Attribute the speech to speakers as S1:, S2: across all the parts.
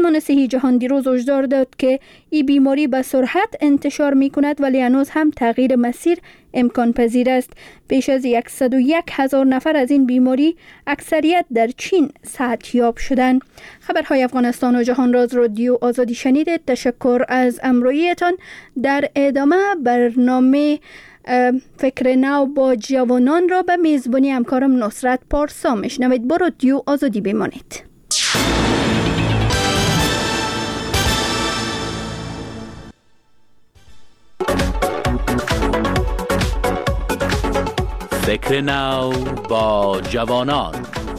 S1: سازمان صحی جهان دیروز هشدار داد که این بیماری به سرعت انتشار می کند ولی هنوز هم تغییر مسیر امکان پذیر است. بیش از 101,000 نفر از این بیماری اکثریت در چین صحتیاب شدند. خبرهای افغانستان و جهان راز رادیو آزادی شنیدید. تشکر از همراهیتان. در ادامه برنامه فکر نو با جوانان را به میزبانی همکارم نصرت پارسا میشنوید. با رادیو آزادی بمانید.
S2: فکر نو با جوانان.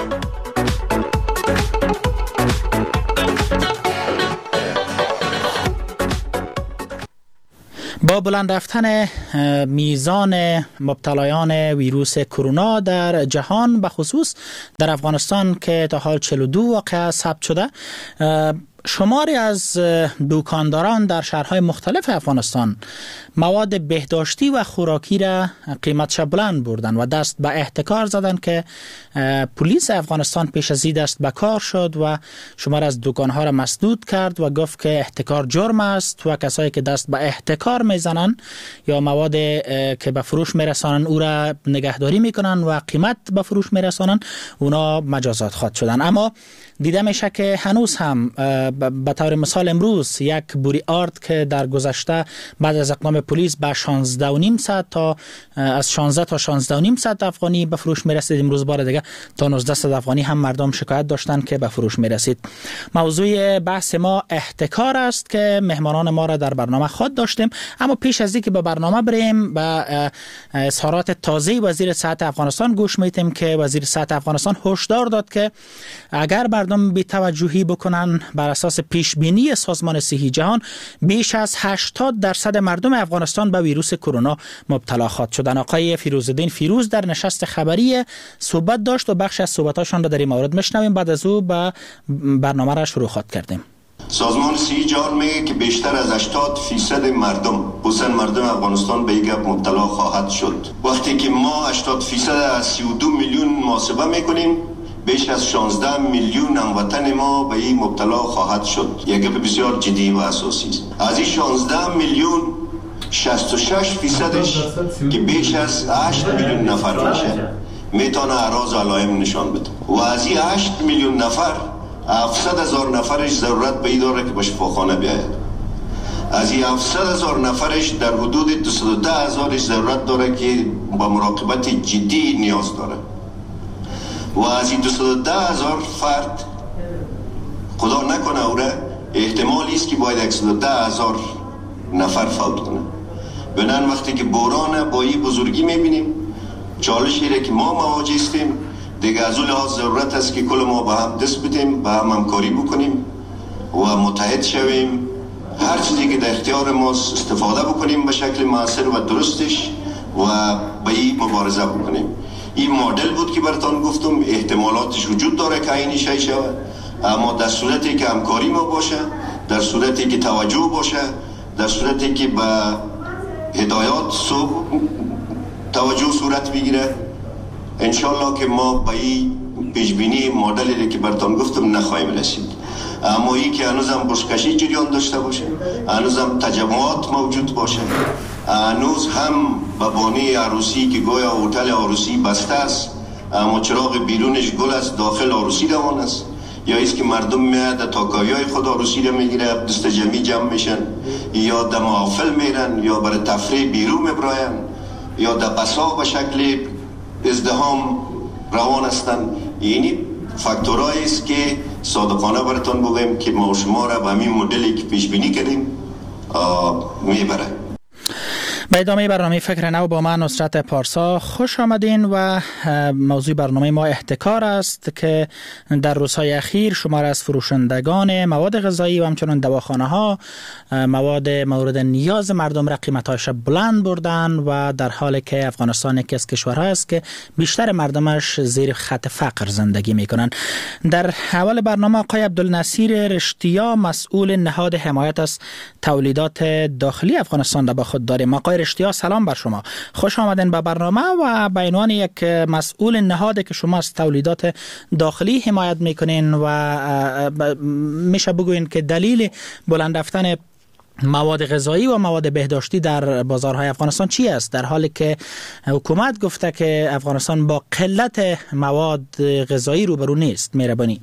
S3: با بلند رفتن میزان مبتلایان ویروس کرونا در جهان، به خصوص در افغانستان که تا حال 42 واقعه ثبت شده، شماری از دکانداران در شهرهای مختلف افغانستان مواد بهداشتی و خوراکی را قیمتش بلند بردن و دست به احتکار زدن که پلیس افغانستان پیش از این دست به کار شد و شمار از دکانها را مسدود کرد و گفت که احتکار جرم است و کسایی که دست به احتکار میزنن یا مواد که به فروش میرسانن او را نگهداری میکنن و قیمت به فروش میرسانن اونا مجازات خواهد شدن. اما دیده میشه که هنوز هم به طور مثال امروز یک بوری آرد که در گذشته بعد از اقدام پلیس به 16.5 تا از 16 تا 16.5 افغانی به فروش میرسید، امروز بار دیگه تا 19 افغانی هم مردم شکایت داشتن که به فروش میرسید. موضوع بحث ما احتکار است که مهمانان ما را در برنامه خود داشتیم. اما پیش از اینکه به برنامه بریم به اظهارات تازه وزیر صحت افغانستان گوش میتیم که وزیر صحت افغانستان هشدار داد که اگر مردم بی‌توجهی بکنن بر اساس پیش بینی سازمان صحی جهان بیش از 80% مردم افغانستان به ویروس کرونا مبتلا خواهد شدن. آقای فیروزالدین فیروز در نشست خبری صحبت داشت و بخش از صحبتاشان را در این مورد میشنویم. بعد از او به برنامه را شروع خواهد کردیم.
S4: سازمان صحی جهان میگه که بیشتر از 80% مردم افغانستان به این مبتلا خواهد شد. وقتی که ما 80% از 32 میلیون محاسبه میکنیم، بیش از 16 میلیون هموطن ما به این مبتلا خواهد شد. یک گپ بسیار جدی و اساسی است. از این 16 میلیون 66% که بیش از 8 میلیون نفر میشه میتونه اعراض و علائم نشان بده و از این 8 میلیون نفر 700,000 نفرش ضرورت به این داره که به شفاخانه بیاید. از این 700,000 نفرش در حدود 210,000 ضرورت داره که با مراقبت جدی نیاز داره و از این 210,000 فرد خدا نکنه اوره احتمالی است که باید 110,000 نفر فوت کنه. بنان وقتی که بحران با این بزرگی میبینیم، چالشی را که ما مواجه هستیم، دیگه از اون لحاظ ضرورت است که کل ما با هم دست بدیم، با هم همکاری بکنیم و متحد شویم، هر چیزی که در اختیار ماست استفاده بکنیم به شکل مؤثر و درستش و با این مبارزه بکنیم. این مدل بود که براتون گفتم، احتمالاتش وجود داره که این شی شود، اما در صورتی که همکاری ما باشه، در صورتی که توجه باشه، در صورتی که به هدایات توجه صورت بگیره، انشالله که ما به این پیشبینی مدلی که براتون گفتم نخواهیم رسید. اما این که هنوز هم بشکشی جریان داشته باشه، هنوز هم تجمعات موجود باشه، هنوز هم به بانی عروسی که گویا هتل عروسی بسته است اما چراغ بیرونش گل است، داخل عروسی روان است، یا ایست که مردم میاد تاکاویای خود عروسی رو میگیره، دست جمعی جمع میشن، یا در محافل میرن، یا برای تفریح بیرون میبراین، یا در بسا به شکل ازدهام روان هستن. یعنی فاکتورایی است که صادقانه براتون بگیم که ما و شما را به همین مدلی که پیش بینی کردیم میبره.
S3: به ادامه برنامه فکر نو با من نصرت پارسا خوش آمدین و موضوع برنامه ما احتکار است که در روزهای اخیر شمار از فروشندگان مواد غذایی و همچنین دواخانه ها مواد مورد نیاز مردم را قیمتاش بلند بردن و در حالی که افغانستان یکی از کشورها است که بیشتر مردمش زیر خط فقر زندگی میکنن. در اول برنامه آقای عبدالنصیر رشتیا مسئول نهاد حمایت از تولیدات داخلی افغانستان را با خود داریم. آقای رشتیا سلام بر شما. خوش آمدین به برنامه و به عنوان یک مسئول نهادی که شما از تولیدات داخلی حمایت میکنین و میشه بگوین که دلیل بلند رفتن مواد غذایی و مواد بهداشتی در بازارهای افغانستان چی است، در حالی که حکومت گفته که افغانستان با قلت مواد غذایی روبرو نیست؟ مهربانی.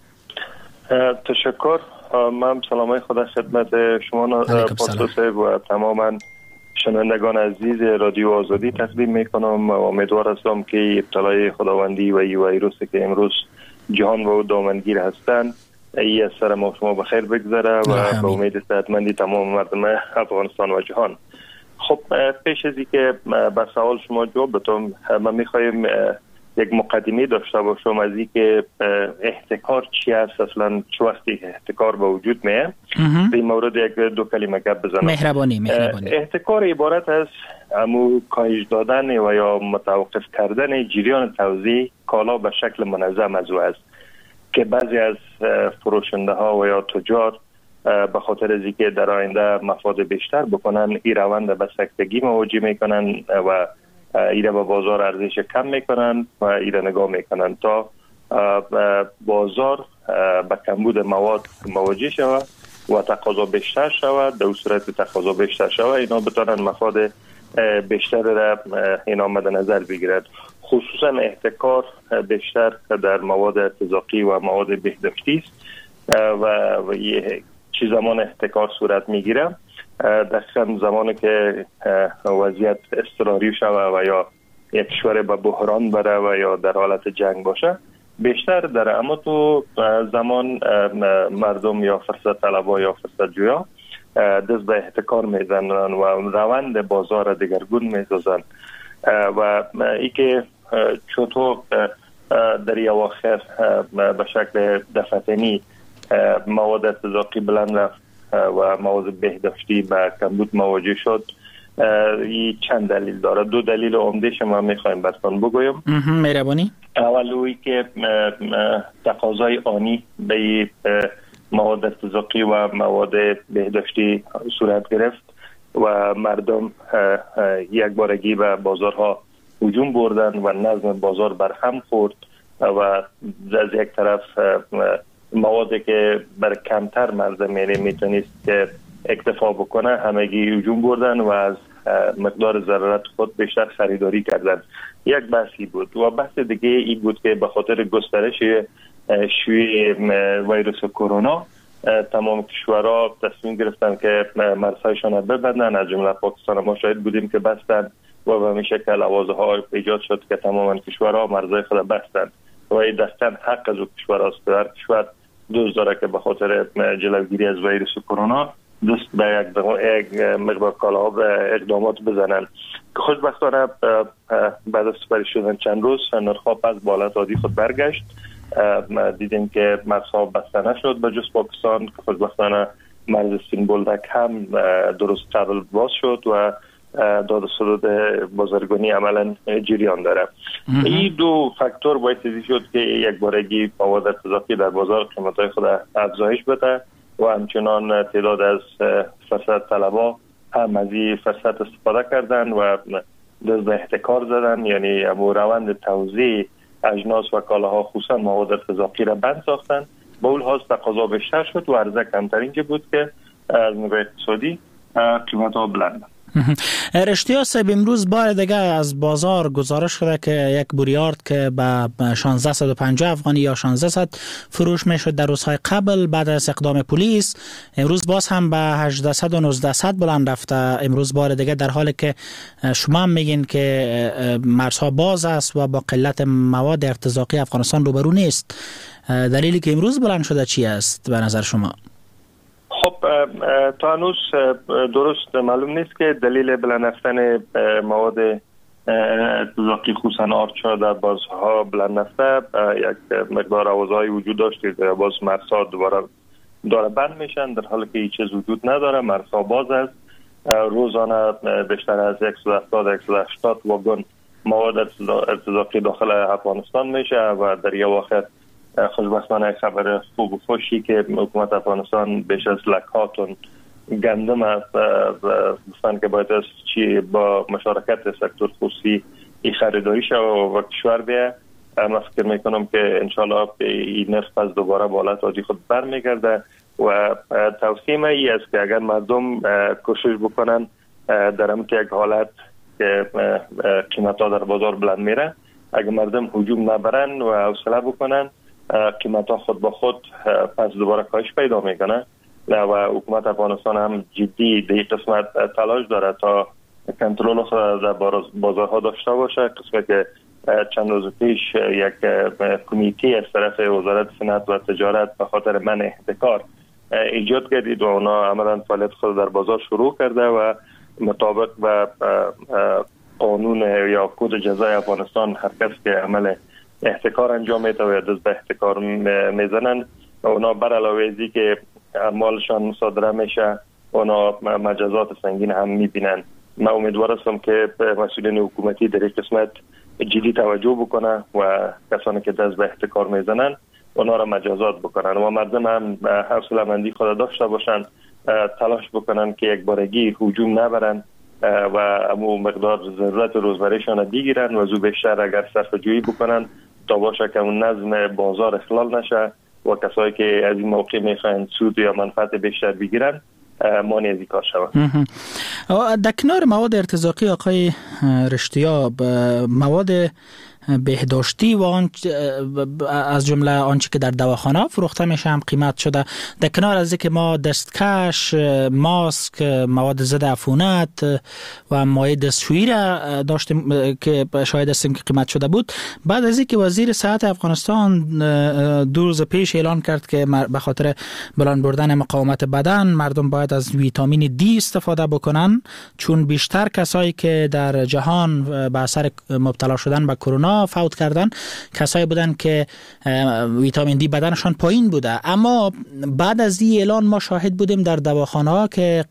S5: تشکر. من سلامای خدا خدمت شما پاسوس و تماما شنوندگان عزیز رادیو آزادی تقدیم میکنم و امیدوار هستم که ابتلای خداوندی و این ویروسی که امروز جهان و دامنگیر هستند ای از سر ما شما بخیر بگذره و به امید صحتمندی تمام مردم افغانستان و جهان. خب پیش از اینکه به سوال شما جواب بدم، من میخوایم یک مقدمه داشته باشم از اینکه احتکار چی است، اصلا چه وقتی احتکار به وجود میاد. در مورد یک دو کلمه گپ بزنم.
S3: مهربانی.
S5: احتکار عبارت از امو کاهش دادن و یا متوقف کردن جریان توزیع کالا به شکل منظم از او است که بعضی از فروشنده ها و یا تجار به خاطر از اینکه در آینده مفاد بیشتر بکنن این روند به سکتگی مواجه میکنن و ایره به بازار ارزش کم میکنن و ایره نگاه میکنن تا بازار به کمبود مواد مواجه شود و تقاضا بیشتر شود. در صورت تقاضا بیشتر شود اینا بتونن مفاد بیشتر را اینا مد نظر بگیرد. خصوصا احتکار بیشتر در مواد ارتزاقی و مواد بهداشتی است و چه زمان احتکار صورت میگیره؟ دقیقا زمانی که وضعیت اضطراری شود و یا یک کشور به بحران بره و یا در حالت جنگ باشه، بیشتر در اما تو زمان مردم یا فرصت طلبا یا فرصت جویا دست به احتکار میزنن و روند بازار دگرگون میسازن و ای که چطور در اواخر به شکل دفعتنی مواد ارتزاقی بلند رفت و مواد بهداشتی به کمبود مواجه شد، این چند دلیل داره. دو دلیل عمده‌اش ما میخوایم براتون بگویم.
S3: مهربانی.
S5: اولویی که تقاضای آنی به مواد ارتزاقی و مواد بهداشتی صورت گرفت و مردم یک بارگی به بازارها هجوم بردن و نظم بازار برهم خورد و از یک طرف موادی که بر کمتر مرزمینی میتونست که اکتفا بکنه همگی هجوم بردن و از مقدار ضرورت خود بیشتر خریداری کردن. یک بحثی بود و بحث دیگه این بود که به خاطر گسترش شیوع ویروس کرونا تمام کشورها تصمیم گرفتن که مرزهایشان را ببندن. از جمله پاکستان ما شاهد بودیم که بستن و به همین شکل لوازه‌ها ایجاد شد که تمام کشورها مرزهای خود بستن و این دستن حق از کشور است. هر کشور دوست داره که به خاطر جلوگیری از ویروس کرونا دوست به یک مقدار کالاها به اقدامات بزنن که خوشبختانه بعد از سپری شدن چند روز نرخ‌ها پس به حالت عادی خود برگشت. دیدیم که مرزها بسته نشد به جز پاکستان که خوشبختانه مرز سین بولدک هم درست قبل باز شد و داد سرود بازرگانی عملا جریان داره. این دو فاکتور باعث شد که یک بارگی مواد ارتزاقی در بازار قیمت‌های خود افزایش بده و همچنان تعداد از فرصت طلبا هم از این فرصت استفاده کردن و دست به احتکار زدن، یعنی روند توزیع اجناس و کالاها خصوصا مواد ارتزاقی را بند ساختن. با اون حال تقاضا بیشتر شد و عرضه کمتر، اینجا بود که از نگاه اقتصادی قیمت‌ها بلند.
S3: رشتیا صاحب، امروز بار دیگه از بازار گزارش شده که یک بوریارد که به 1650 افغانی یا 1600 فروش میشد در روزهای قبل بعد از اقدام پلیس، امروز باز هم به 1800 و 1900 بلند رفته. امروز بار دیگه در حالی که شما هم میگین که مرزها باز است و با قلت مواد ارتزاقی افغانستان روبرو نیست، دلیلی که امروز بلند شده چی است به نظر شما؟
S5: خب تا هنوز درست معلوم نیست که دلیل بلند رفتن مواد ارتزاقی خصوصا آرچا در بازها بلند رفته. یک مقدار آوازهای وجود داشت که باز مرزها دوباره داره بند میشن، در حالی که هیچ چیز وجود نداره، مرزها باز است. روزانه بیشتر از 170 واگن مواد ارتزاقی داخل افغانستان میشه و در یه واقع خوشبختانه خبر خوب و خوشی که حکومت افغانستان بیش از 100,000 تن گندم است گفتن که باید از چی با مشارکت سکتور خصوصی این خریداری شد و کشور بیه. من فکر میکنم که انشالله این نرخ پس دوباره به حالت عادی خود برمیگرده و توصیه ای است که اگر مردم کوشش بکنن در همین یک حالت که قیمت ها در بازار بلند میره، اگر مردم هجوم نبرن و حوصله بکنن قیمت ها خود با خود پس دوباره کاهش پیدا میکنه و حکومت افغانستان هم جدی در این قسمت تلاش داره تا کنترل خود در بازارها داشته باشه. قسمت که چند روز پیش یک کمیته از طرف وزارت صنعت و تجارت به خاطر منع احتکار ایجاد کردید و اونا عملا فعالیت خود در بازار شروع کرده و مطابق با قانون یا کد جزای افغانستان هر کس که عمل احتکار انجام میده و دست به احتکار میزنن و اونا بر علاوه ازی که اموالشان مصادره میشه اونا مجازات سنگین هم میبینن. من امیدوار هستم که مسئولین حکومتی در این قسمت جدی توجه بکنه و کسانی که دست به احتکار میزنن اونا را مجازات بکنن و مردم هم حوصله مندی خود داشته باشن، تلاش بکنن که یک بارگی هجوم نبرن و امو مقدار ضرورت روزمرهشان را بگیرن و زو بیشتر اگر صرفه جویی بکنن تا باشه که اون نظم بازار اخلال نشه و کسایی که از این موقع میخواین سود یا منفعت بیشتر بگیرن مانع از این کار شود.
S3: در کنار مواد ارتزاقی آقای رشتیاب، مواد بهداشتی و از جمله آنچه که در دواخانه فروخته میشه هم قیمت شده. در کنار از اینکه ما دستکش، ماسک، مواد ضد عفونت و مایع دستشویی را داشتیم که شاهد هستیم که قیمت شده بود. بعد از اینکه وزیر صحت افغانستان 2 روز پیش اعلان کرد که به خاطر بلند بردن مقاومت بدن مردم باید از ویتامین دی استفاده بکنن، چون بیشتر کسایی که در جهان به اثر مبتلا شدن به کرونا فوت کردن کسایی بودن که ویتامین دی بدنشان پایین بوده. اما بعد از این اعلان ما شاهد بودیم در دواخانه ها که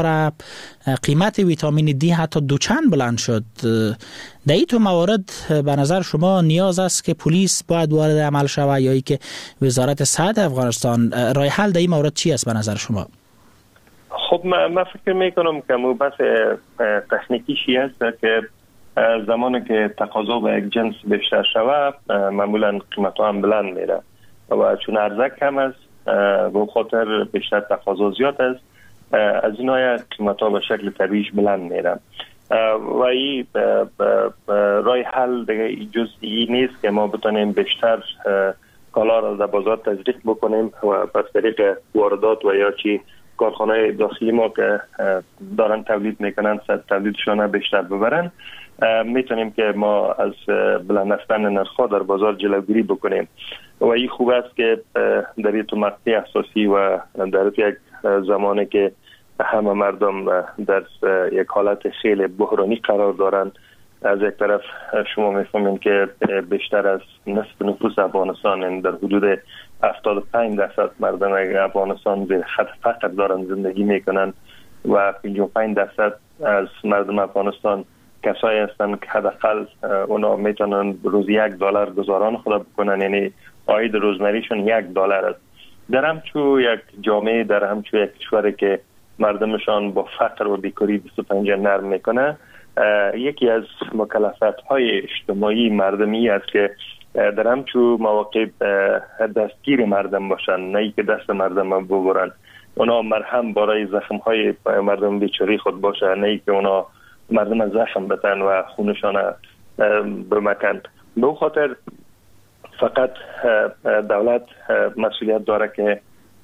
S3: قیمت ویتامین دی حتی 2 چند بلند شد. در این تو موارد به نظر شما نیاز است که پلیس باید وارد عمل شود یا ای که وزارت صحت افغانستان راه حل در این مورد چی است به نظر شما؟
S5: خب من فکر میکنم که بحث تکنیکیشی است که زمانی که تقاضا به یک جنس بیشتر شود معمولا قیمت ها هم بلند میره و چون عرضه کم است به خاطر بیشتر تقاضا زیاد است از این های قیمت ها به شکل طبیعیش بلند میره و این رای حل دیگه جزئی نیست که ما بتونیم بیشتر کالا را در بازار تزریق بکنیم و پس طریق واردات و یا چی کارخانه داخلی ما که دارن تولید میکنن تولیدشان بیشتر ببرن میتونیم که ما از بلند رفتن نرخ‌ها در بازار جلوگیری بکنیم و این خوب است که در این مقطع اساسی و در یک زمانی که همه مردم در یک حالت خیلی بحرانی قرار دارند، از یک طرف شما میفهمین که بیشتر از نصف نفوس افغانستان در حدود 75% مردم افغانستان زیر خط فقر دارن زندگی میکنن و 55% از مردم افغانستان کسایی هستند که حداقل اونا میتونن روزی $1 گزاران خود بکنن، یعنی عاید روزمریشون $1 است. در همچو یک جامعه، در همچو یک کشوری که مردمشان با فقر و بیکاری دست و پنجه نرم میکنه، یکی از مکلفیت‌های اجتماعی مردمی است که در همچو مواقع دستگیر مردم باشن، نه که دست مردم ببرن. اونا مرهم برای زخم‌های مردم بیچاری خود باشه، نه که اونا مردم زخم بتن و خونشان بمکن. به خاطر فقط دولت مسئولیت داره که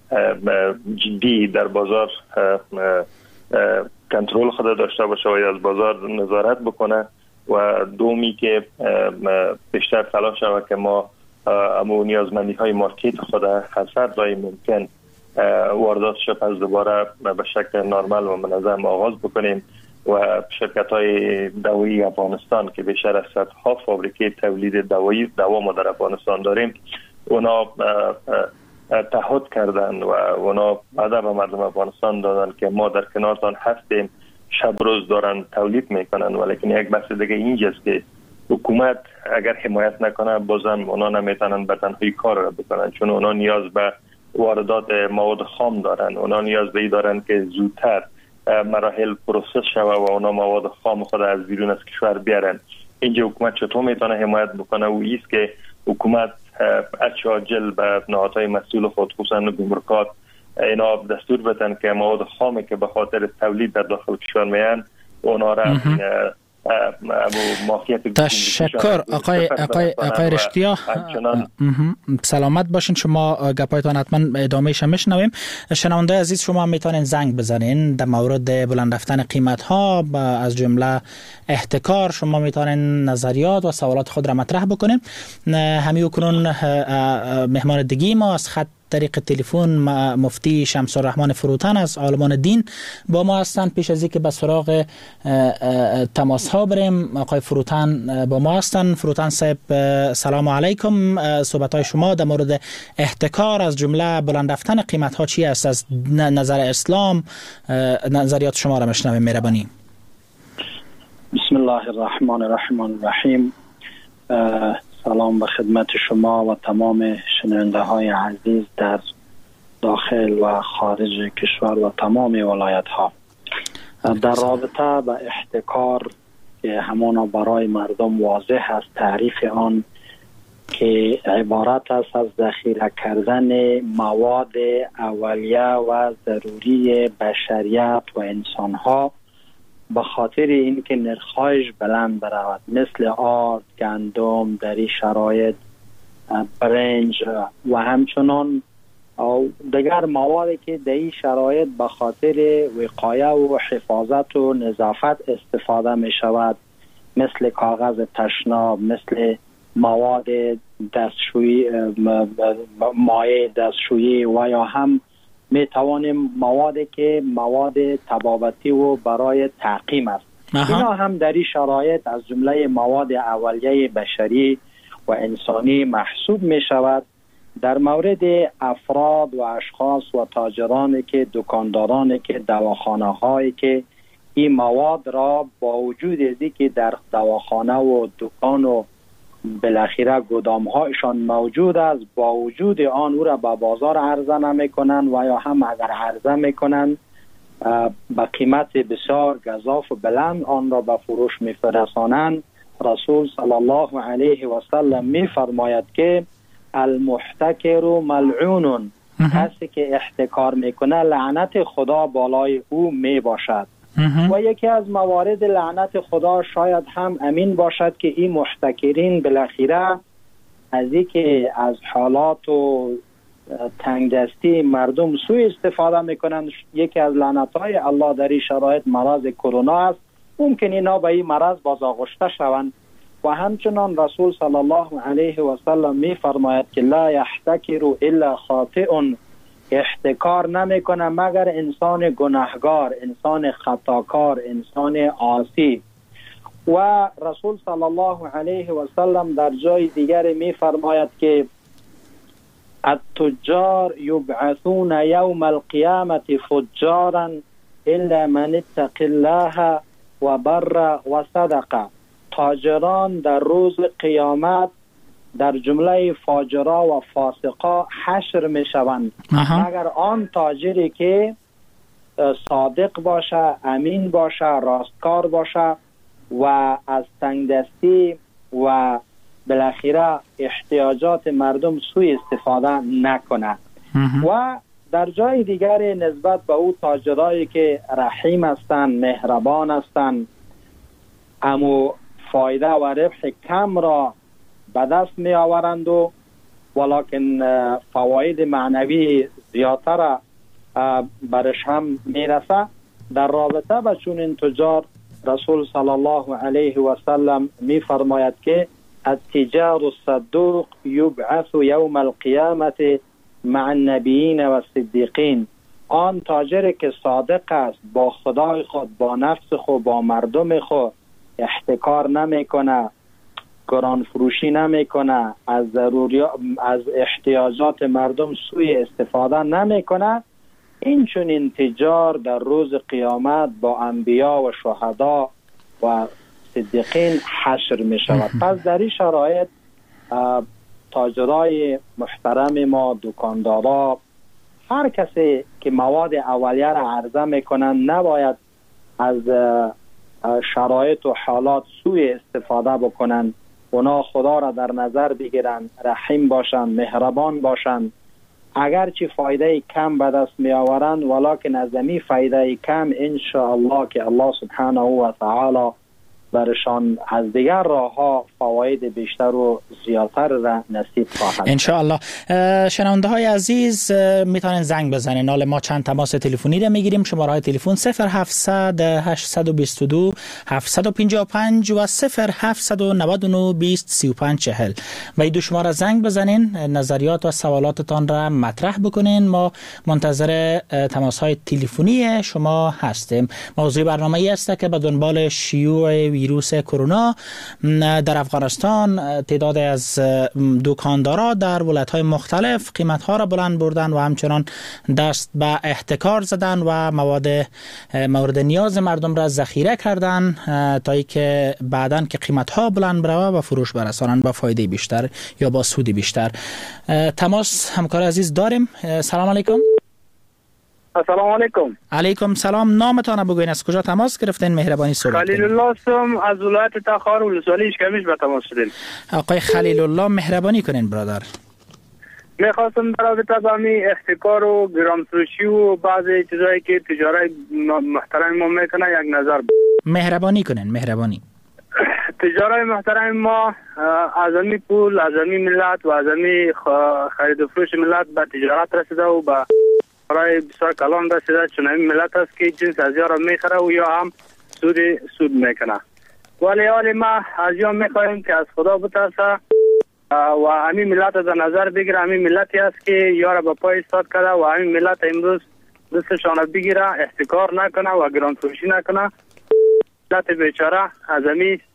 S5: جدی در بازار کنترل خود داشته باشه و از بازار نظارت بکنه و دومی که بیشتر تلاش شود که ما امو نیازمندی های مارکت خود هر جای ممکن وارداتش پس دوباره به شکل نرمال و منظم آغاز بکنیم و شرکت های دوایی افغانستان که بیشتر از صدها فابریکه تولید دوا ما در افغانستان داریم، اونا تعهد کردن و اونا وعده به مردم افغانستان دادن که ما در کنارتان هستیم، شب روز دارن تولید میکنن. ولیکن یک بحث دیگه اینجاست که حکومت اگر حمایت نکنه بازم اونا نمیتونن به تنهایی کار را بکنن، چون اونا نیاز به واردات مواد خام دارن. اونا نیاز به این دارن که زودتر مراحل پروسس شوه و اونا مواد خام خود از بیرون از کشور بیارن. اینجا حکومت چطور میتونه حمایت بکنه؟ و ایست که حکومت عاجل به نهادهای مسئول خود خصوصا گمرکات اینا دستور بدن که مواد خامی که به خاطر تولید در داخل کشور میان اونا را
S3: تشکر آقای رشتیا. سلامت باشین. شما گپایتان حتما ادامهش میشنویم. شنونده عزیز شما میتونین زنگ بزنین در مورد بلند رفتن قیمت ها از جمله احتکار. شما میتونین نظریات و سوالات خود را مطرح بکنین. همین کنون مهمان دیگه ما از خط طریق تلفن مفتی شمس الرحمن فروتن از عالمان دین با ما هستند. پیش از اینکه به سراغ تماس ها بریم، آقای فروتن با ما هستند. فروتن صاحب سلام علیکم. صحبت های شما در مورد احتکار از جمله بلند رفتن قیمت ها چی است؟ از نظر اسلام نظریات شما را میشنویم. مهربانی.
S6: بسم الله الرحمن الرحیم. سلام به خدمت شما و تمام شنونده های عزیز در داخل و خارج کشور و تمام ولایت ها. در رابطه به احتکار که همانا برای مردم واضح است تعریف آن که عبارت است از ذخیره کردن مواد اولیه و ضروری بشریت و انسان ها به خاطر اینکه نرخ‌هایش بلند برود، مثل آرد، گندم، در این شرایط برنج و همچنان دیگر موادی که در این شرایط به خاطر وقایه و حفاظت و نظافت استفاده می شود، مثل کاغذ تشناب، مثل مواد دستشویی، مایع دستشویی و یا هم می توانیم موادی که مواد طبابتی و برای تعقیم است. اینا هم در این شرایط از جمله مواد اولیه بشری و انسانی محسوب می شود. در مورد افراد و اشخاص و تاجرانی که دکاندارانی که دواخانه هایی که این مواد را با وجود از اینکه در دواخانه و دکان و بالاخره گودام هایشان موجود است، با وجود آن او را به بازار عرضه نمی کنند و یا هم اگر عرضه می کنند به قیمت بسیار گزاف و بلند آن را به فروش می فرستانند. رسول صلی الله علیه و سلم می فرماید که المحتکر ملعون، کسی که احتکار می کنه لعنت خدا بالای او می باشد. و یکی از موارد لعنت خدا شاید هم امین باشد که این محتکرین بالاخره از اینکه از حالات و تنگدستی مردم سوء استفاده میکنند. یکی از لعنت‌های الله در این شرایط مرض کرونا است. ممکن اینا به این مرض بازآغشته شوند. و همچنان رسول صلی الله علیه و سلم می فرماید که لا یحتکر الا خاطئ، احتکار نمیکنه مگر انسان گناهگار، انسان خطاکار، انسان عاصی. و رسول صلی الله علیه و سلم در جای دیگر می فرماید که التجار یبعثون یوم القیامت فجارا الا من اتق الله و بر و صدقه. تاجران در روز قیامت در جمله فاجرا و فاسقا حشر می شوند مگر آن تاجری که صادق باشه، امین باشه، راستکار باشه و از تنگدستی و بالاخره احتیاجات مردم سوء استفاده نکنه. و در جای دیگر نسبت به او تاجرایی که رحیم هستند، مهربان هستند، اما فایده و ربح کم را به دست می آورند و ولکن فواید معنوی زیادتر برش هم می رسه. در رابطه با چنین تجار رسول صلی الله علیه و سلم می فرماید که التجار الصدوق یبعث یوم القیامت مع النبیین و الصدیقین. آن تاجر که صادق است، با خدای خود، با نفس خود، با مردم خود احتکار نمی کنه، گران فروشی نمی کنه، از احتیاجات مردم سوء استفاده نمی کنه، این چنین تجار در روز قیامت با انبیا و شهدا و صدیقین حشر می شود. پس در این شرایط تاجرای محترم ما، دکاندارا هر کسی که مواد اولیه را عرضه میکنن نباید از شرایط و حالات سوء استفاده بکنن. اونا خدا را در نظر بگیرن، رحیم باشن، مهربان باشن. اگرچه فایده کم به دست می آورند ولکن از این فایده کم ان شاء الله که الله سبحانه و تعالی برشان از دیگر راه ها فواید بیشتر و زیادتر را نصیب خواهد.
S3: ان شاء الله. شنونده های عزیز میتونن زنگ بزنین. حالا ما چند تماس تلفنی را میگیریم. شماره های تلفن 0700 822 755 و 0799 20 35 40 و این دو شماره زنگ بزنین، نظریات و سوالاتتان را مطرح بکنین. ما منتظر تماس های تلفنی شما هستیم. موضوع برنامه ای است که به دنبال شیوع ویروس کرونا در افغانستان تعداد از دکاندارا در ولایت‌های مختلف قیمت‌ها را بلند بردن و همچنان دست به احتکار زدن و مواد مورد نیاز مردم را ذخیره کردن تا اینکه بعداً که قیمت‌ها بلند بره و فروش برسانن با فایده بیشتر یا با سود بیشتر. تماس همکار عزیز داریم. سلام علیکم.
S7: السلام علیکم.
S3: علیکم سلام. نامتان بگوین، از کجا تماس گرفتین؟ مهربانی صحبت کنید.
S7: خلیل الله هستم از ولایت تخار ولسوالی اشکمیش به تماس شدیم.
S3: آقای خلیل الله مهربانی کنین برادر.
S7: میخواستم در رابطه با می احتکار و گرانفروشی و بعضی چیزایی که تجارت محترم ما میکنه یک نظر
S3: مهربانی کنین. مهربانی.
S7: تجارت محترم ما از امی پول از امی ملت و از امی خرید و فروش ملت به تجارت رسیده و به برای بسیار کلان رسیده، چون این ملت است که جنس ازیا را میخره و یا هم سود میکنه. ولی حالی ما از یا میخواهیم که از خدا بترسه و همین ملت در نظر بگیره. همین ملتی است که یا را به پای ایستاد کرده و همین ملت امروز دستشان را بگیره، احتکار نکنه و گران فروشی نکنه. ملت بیچاره از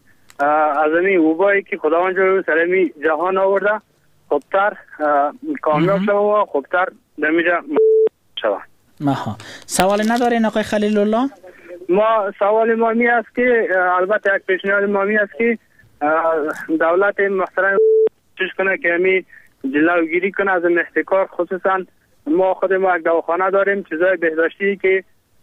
S7: همین وبایی که خداوند جل سر جهان آورده خوبتر کامیاب شده و خوبتر دمیجه شوه.
S3: سوال ندارین آقای خلیل الله؟
S7: ما سوال ما می است که البته یک پیشنهاد ما می است که دولت محترم کوشش کنه که همی جلوگیری کنه از احتکار. خصوصا ما خود ما یک دواخانه داریم، چیزای بهداشتی که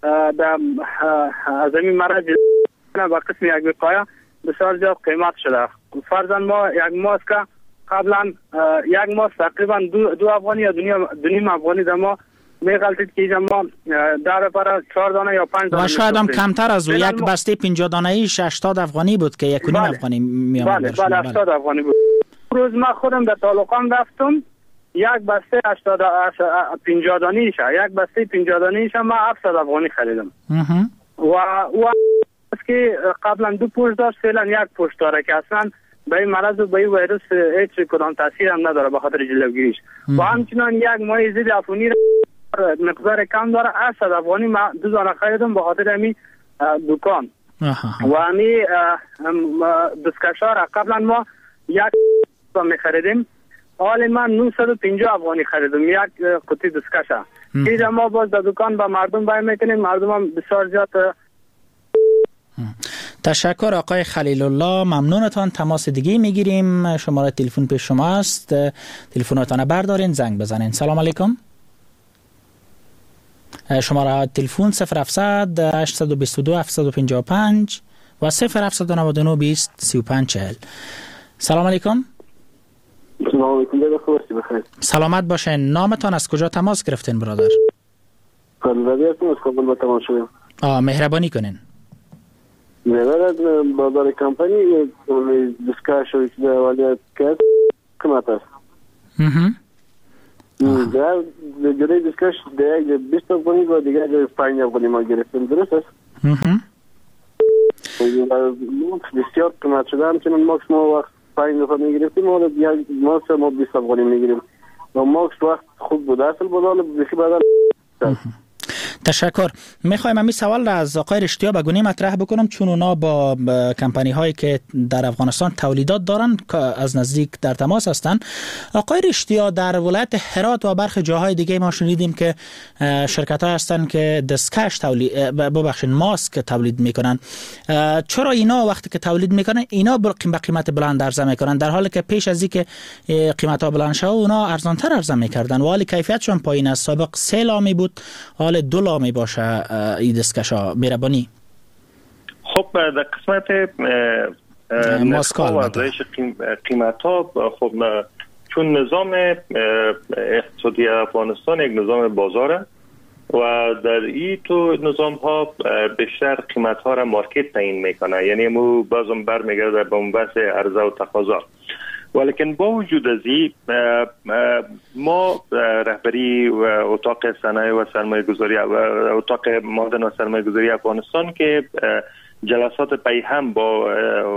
S7: از همین مرض با قسم یک وقایه بسیار زیاد قیمت شده. فرضاً ما یک ماسک قبلا یک ماسک تقریبا 2 افغانی یا 2.5 افغانی در ما می‌غلطید که ما در برای 4 دانه یا 5 دانه
S3: و شاید هم کمتر از او. یک بسته 50 دانه ایش 80 افغانی بود که 1.5 افغانی می‌آمد.
S7: بله 80 افغانی بود. روز ما خودم در طالقان رفتم، یک بسته 50 دانه ایش، یک بسته 50 دانه ایش ما 700 افغانی خریدم. و که قبلا 2 پوش داشت، فعلا 1 پوش داره که اصلا به این مرض و به این ویروس هیچ کدام تاثیر هم نداره به خاطر جلوگیریش. و همچنان یک مایع ضد عفونی مقدار کم داره. 800 افغانی ما 2 دانه خریدم به خاطر همین دکان. و همین دستکشا را قبلا ما 1 می خریدیم، حال من 950 افغانی خریدم 1 قطعه دستکشا. اینجا ما باز در دکان با مردم باید میکنیم، مردم هم بسیار زیاد.
S3: تشکر آقای خلیل الله، ممنونتان. تماس دیگه میگیریم. شماره تلفن پیش شما است، تلفنتان بردارین زنگ بزنین. سلام علیکم. شماره تلفن 0700 822 755 و 0799 20 35 40. سلام علیکم.
S8: سلام علیکم. بخیر.
S3: سلامت باشین. نامتان، از کجا تماس گرفتین برادر؟
S8: قلبی هستم، از کابل با تماس شدیم.
S3: مهربانی کنین.
S8: می‌دارد بازار کمپانی دیسکاش و چیز اولیت کرد قیمت است. در جلوی دیسکاش دیگه 20 افغانی و دیگه 5 افغانی ما گرفتیم. درست است؟ بسیار قیمت شده. همچنان ماکس ما وقت 5 دفعه میگرفتیم، حالا ماکس ما 20 افغانی میگیریم و ماکس وقت خوب بود. اصل بود، حالا بسی بدن.
S3: تشکر. میخوایم همین سوال را از آقای رشتیا به گونه مطرح بکنم، چون اونا با کمپانی هایی که در افغانستان تولیدات دارن از نزدیک در تماس هستند. آقای رشتیا، در ولایت هرات و برخی جاهای دیگه ما شنیدیم که شرکت ها هستن که دستکش ماسک تولید میکنن. چرا اینا وقتی که تولید میکنن اینا به قیمت بلند عرضه میکنن، در حالی که پیش از اینکه قیمت ها بلند شه اونا ارزانتر عرضه میکردن و حالی کیفیتشون پایین است؟ سابق 3 لامی بود، حال 2 لامی باشه این دستکشا. مهربانی.
S5: خب در قسمت
S3: ماسکال
S5: و افزایش قیمت ها، خب چون نظام اقتصادی افغانستان یک نظام بازاره و در این تو نظام ها بیشتر قیمت ها را مارکت تعیین میکنه، یعنی مو بازم برمیگرده به اون بحث عرضه و تقاضا. ولیکن با وجود از این ما رهبری و اتاق صنایع و سرمایه گذاری و اتاق معدن و سرمایه گذاری افغانستان که جلسات پی هم با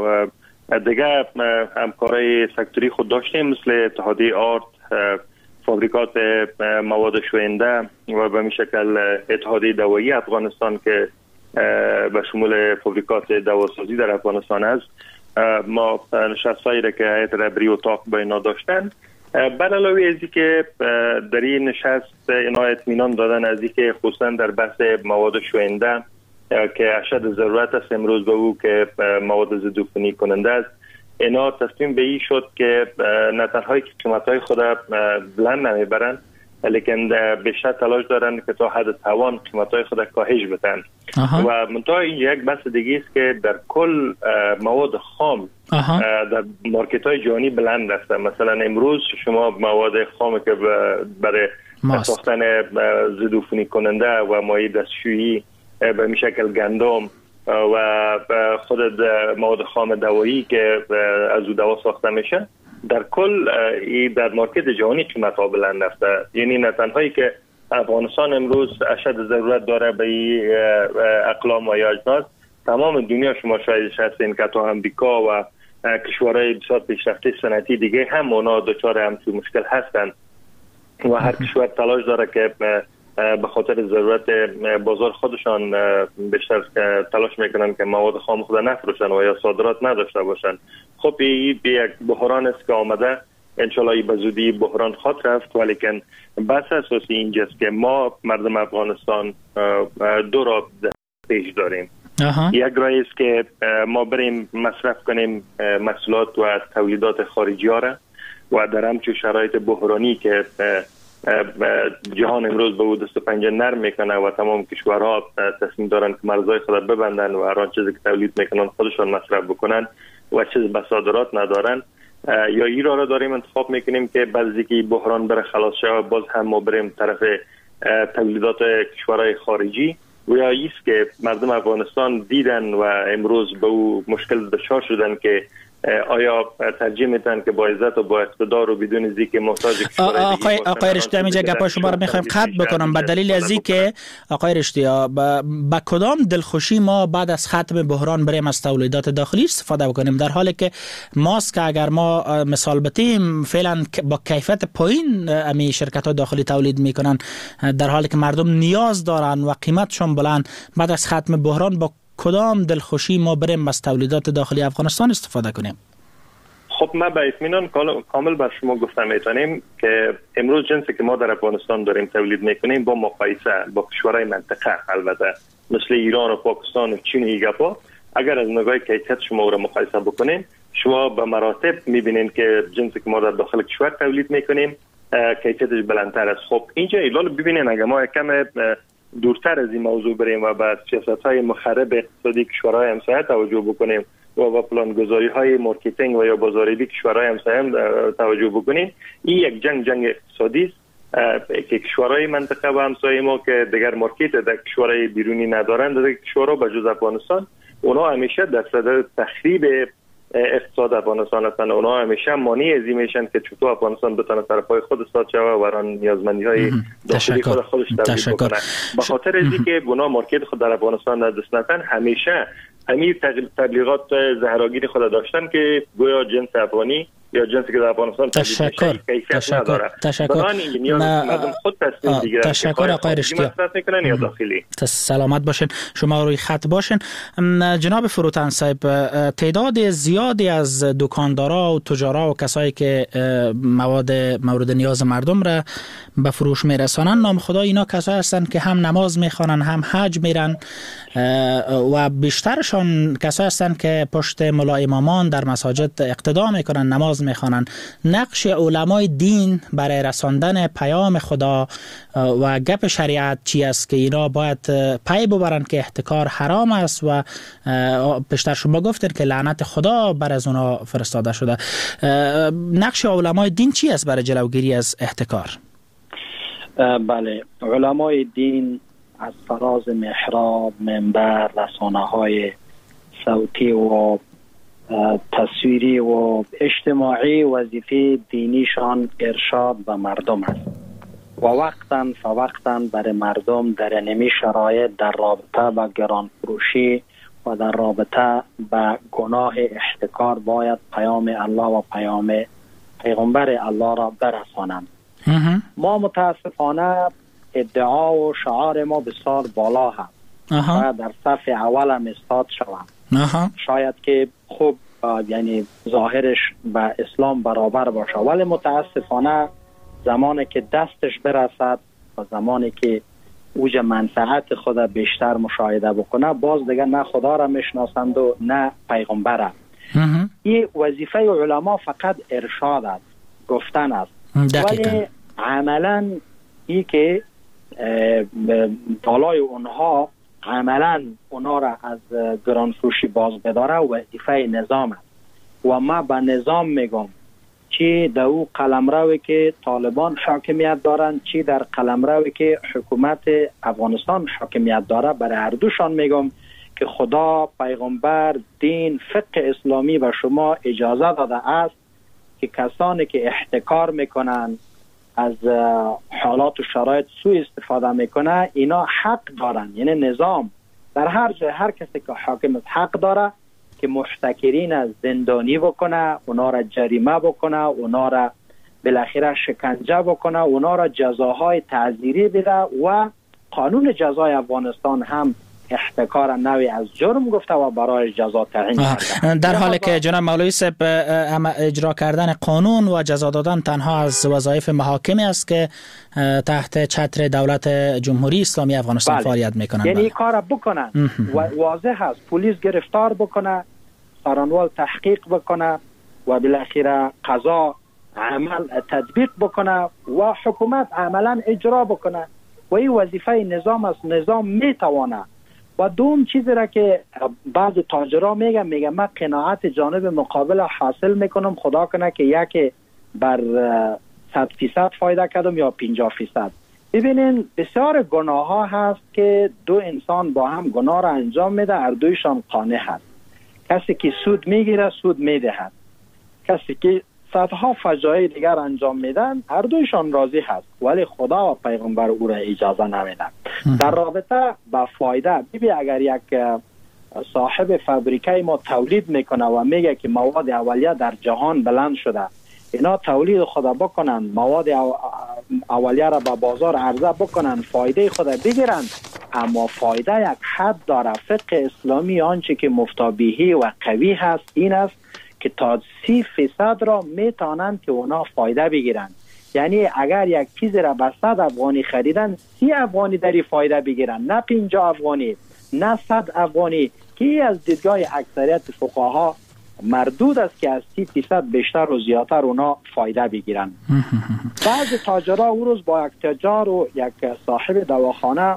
S5: دیگه همکارای سکتوری خود داشتیم، مثل اتحادیه آرت، فابریکات مواد شوینده و به شکل اتحادیه دوایی افغانستان که به شمول فابریکات دواسازی در افغانستان است. ما نشستایی را که هیئت رهبری اتاق با اینا داشتن. بر علاوه از این که در این نشست اینا اطمینان دادن از این که خصوصا در بحث مواد شوینده که اشد ضرورت است امروز به او که مواد ضدعفونی کننده است، اینا تصمیم به این شد که نه تنها قیمت‌های خود بلند نمیبرن، لیکن بیشتر تلاش دارن که تا حد توان قیمت‌های خود کاهش بدن. و منتها این یک بحث دیگه است که در کل مواد خام در مارکت‌های جهانی بلند است. مثلا امروز شما مواد خام که برای ساختن ضدعفونی کننده و مایع دستشویی به شکل گندم و خود مواد خام دوایی که از او دوا ساخته میشه، در کل در مارکت جهانی قیمت ها بلند است. یعنی نه تنهایی که افغانستان امروز اشد ضرورت داره به اقلام و یا اجناس، تمام دنیا شما شاهدش هستین که تا امریکا و کشورهای بسیار پیشرفته صنعتی دیگه هم اونا دچار همچین مشکل هستند و هر کشور تلاش داره که به خاطر ضرورت بازار خودشان بیشتر تلاش میکنن که مواد خام خود نفروشن و یا صادرات نداشته باشن. خب این یک بحران است که آمده، انشالله به زودی بحران خواهد رفت، ولیکن بحث اساسی اینجاست که ما مردم افغانستان 2 راه پیش داریم. یک راه است که ما بریم مصرف کنیم محصولات و تولیدات خارجی ها را و در همچون شرایط بحرانی که جهان امروز به او دست و پنجه نرم میکنه و تمام کشورها تصمیم دارن که مرزهای خود ببندن و هر آن چیزی که تولید میکنن خودشان مصرف بکنن و چیز به صادرات ندارن، یا این را داریم انتخاب میکنیم که بعضی که بحران بره خلاص شه باز هم ما بریم طرف تولیدات کشورهای خارجی، و یا ایست که مردم افغانستان دیدن و امروز به او مشکل دچار شدن که آیا ترجیح میدن که با عزت و با اقتدار و بدون زیک محتاج
S3: آقای رشتیا اینجا گپا شما رو میخوایم قطع بکنم به دلیل از اینکه آقای رشتیا با کدام دلخوشی ما بعد از ختم بحران بریم از تولیدات داخلی استفاده بکنیم، در حالی که ماسک اگر ما مثال بتیم فعلا با کیفیت پایین امی شرکت ها داخلی تولید میکنن، در حالی که مردم نیاز دارن و قیمتشون بلند، بعد از ختم بحران با کدام دلخوشی ما بریم از تولیدات داخلی افغانستان استفاده کنیم؟
S5: خب ما به اطمینان کامل بر شما گفتم میتونیم که امروز جنسی که ما در افغانستان داریم تولید میکنیم با مقایسه با کشورهای منطقه، البته مثل ایران و پاکستان و چین و ایگپا، اگر از نگاه کیفیت شما رو مقایسه بکنیم، شما به مراتب میبینین که جنسی که ما در داخل کشور تولید میکنیم کیفیتش بلندتر است. خب اینجا ایلال ببینین اگر ما کم دورتر از این موضوع بریم و به سیاست‌های مخرب اقتصادی کشورهای همسایه توجه بکنیم و با پلانگذاری‌های مارکتینگ و یا بازاریابی کشورهای همسایه توجه بکنیم، این یک جنگ اقتصادی است که کشورهای منطقه و همسایه ما که دیگر مارکت در کشورهای بیرونی ندارند، در کشورها به جز افغانستان، اونا همیشه در صدد تخریب اقتصاد افغانستان هستند. اونا همیشه مانع از این میشن که چطور افغانستان بتونه طرفای خود ساعت شوه و آن نیازمندی‌های داخلی خودش تامین بکنه. به خاطر اینکه اونا مارکت خود در افغانستان دست ندن، همیشه همین تبلیغات زهراگیر خود داشتن که گویا جنس افغانی یا جنسی که در افغانستان
S3: تشکر
S5: مردم خود تصمیم بگیرن.
S3: تشکر آقای رشتیا.
S5: میکنن یا داخلی.
S3: سلامت باشین. شما روی خط باشین. جناب فروتن صاحب، تعداد زیادی از دکاندارا و تجارا و کسایی که مواد مورد نیاز مردم را به فروش میرسانن، نام خدا اینا کسایی هستند که هم نماز میخوانن هم حج میرن و بیشترشان کسایی هستند که پشت ملا امامان در مساجد اقتدا میکنن، نماز میخوانن. نقش علمای دین برای رساندن پیام خدا و گپ شریعت چی است که اینا باید پی ببرن که احتکار حرام است و پیشتر شما گفتید که لعنت خدا بر از اونا فرستاده شده. نقش علمای دین چی است برای جلوگیری از احتکار؟
S6: بله، علمای دین از فراز محراب، منبر، رسانه‌های صوتی و تصویری و اجتماعی وظیفه دینیشان ارشاد به مردم است و وقتاً فوقتاً برای مردم در نمی شرایط در رابطه با گرانفروشی و در رابطه با گناه احتکار باید پیام الله و پیام پیغمبر الله را برسانند. ما متاسفانه ادعا و شعار ما بسیار بالا هست و در صف اول هم استاد شوند. شاید که خوب یعنی ظاهرش با اسلام برابر باشه، ولی متاسفانه زمانی که دستش برسد و زمانی که اوج منفعت خود بیشتر مشاهده بکنه، باز دیگه نه خدا را میشناسند و نه پیغمبر را. این وظیفه علما فقط ارشاد است، گفتن است، ولی عملا ای که بالای اونها عملا اونا را از گرانفروشی باز بداره وظیفه نظام است. و ما به نظام میگم چی در او قلمروی که طالبان حاکمیت دارن، چی در قلمروی که حکومت افغانستان حاکمیت داره، برای هر دوشان میگم که خدا، پیغمبر، دین، فقه اسلامی به شما اجازه داده است که کسانی که احتکار میکنن، از حالات و شرایط سوء استفاده میکنه، اینا حق دارن. یعنی نظام در هر جای هر کسی که حاکم است حق داره که محتکرین از زندانی بکنه، اونا را جریمه بکنه، اونا را بالاخره شکنجه بکنه، اونا را جزاهای تعزیری بده و قانون جزای افغانستان هم احتکار نوعی از جرم گفته و برای جزا تعیین کرده.
S3: در حالی که جناب مولوی صاحب اجرا کردن قانون و جزا دادن تنها از وظایف محاکمی است که تحت چتر دولت جمهوری اسلامی افغانستان فعالیت میکنند.
S6: یعنی این کار بکنن و واضح هست، پلیس گرفتار بکنه، سرانوال تحقیق بکنه و بالاخره قضا عمل تطبیق بکنه و حکومت عملا اجرا بکنه و این وظیفه نظام است. نظام میتوانه. و دوم چیزی را که بعض تاجرها میگن من قناعت جانب مقابل حاصل میکنم، خدا کنه که یکی بر 100% فایده کردم یا 50%. ببینین بسیار گناه ها هست که دو انسان با هم گناه را انجام میده، هر دویشان قانع هست. کسی که سود میگیره سود میدهد، کسی که صدها فجایع دیگر انجام میدن هر دویشان راضی هست، ولی خدا و پیغمبر او را اجازه نمیدن. در رابطه با فایده، ببین اگر یک صاحب فابریکه ما تولید میکنه و میگه که مواد اولیه در جهان بلند شده، اینا تولید خدا بکنن، مواد اولیه را به بازار عرضه بکنن، فایده خدا بگیرن، اما فایده یک حد داره. فقه اسلامی آنچه که مفتابیهی و قوی هست این است که تا 30% را میتونن که اونا فایده بگیرن. یعنی اگر یک چیز را به 100 افغانی خریدن، 30 افغانی داری فایده بگیرن، نه 50 افغانی، نه 100 افغانی، که از دیدگاه اکثریت فقها مردود است که از 30% بیشتر و زیادتر اونا فایده بگیرن. بعض تاجرها او روز با یک تجار و یک صاحب دواخانه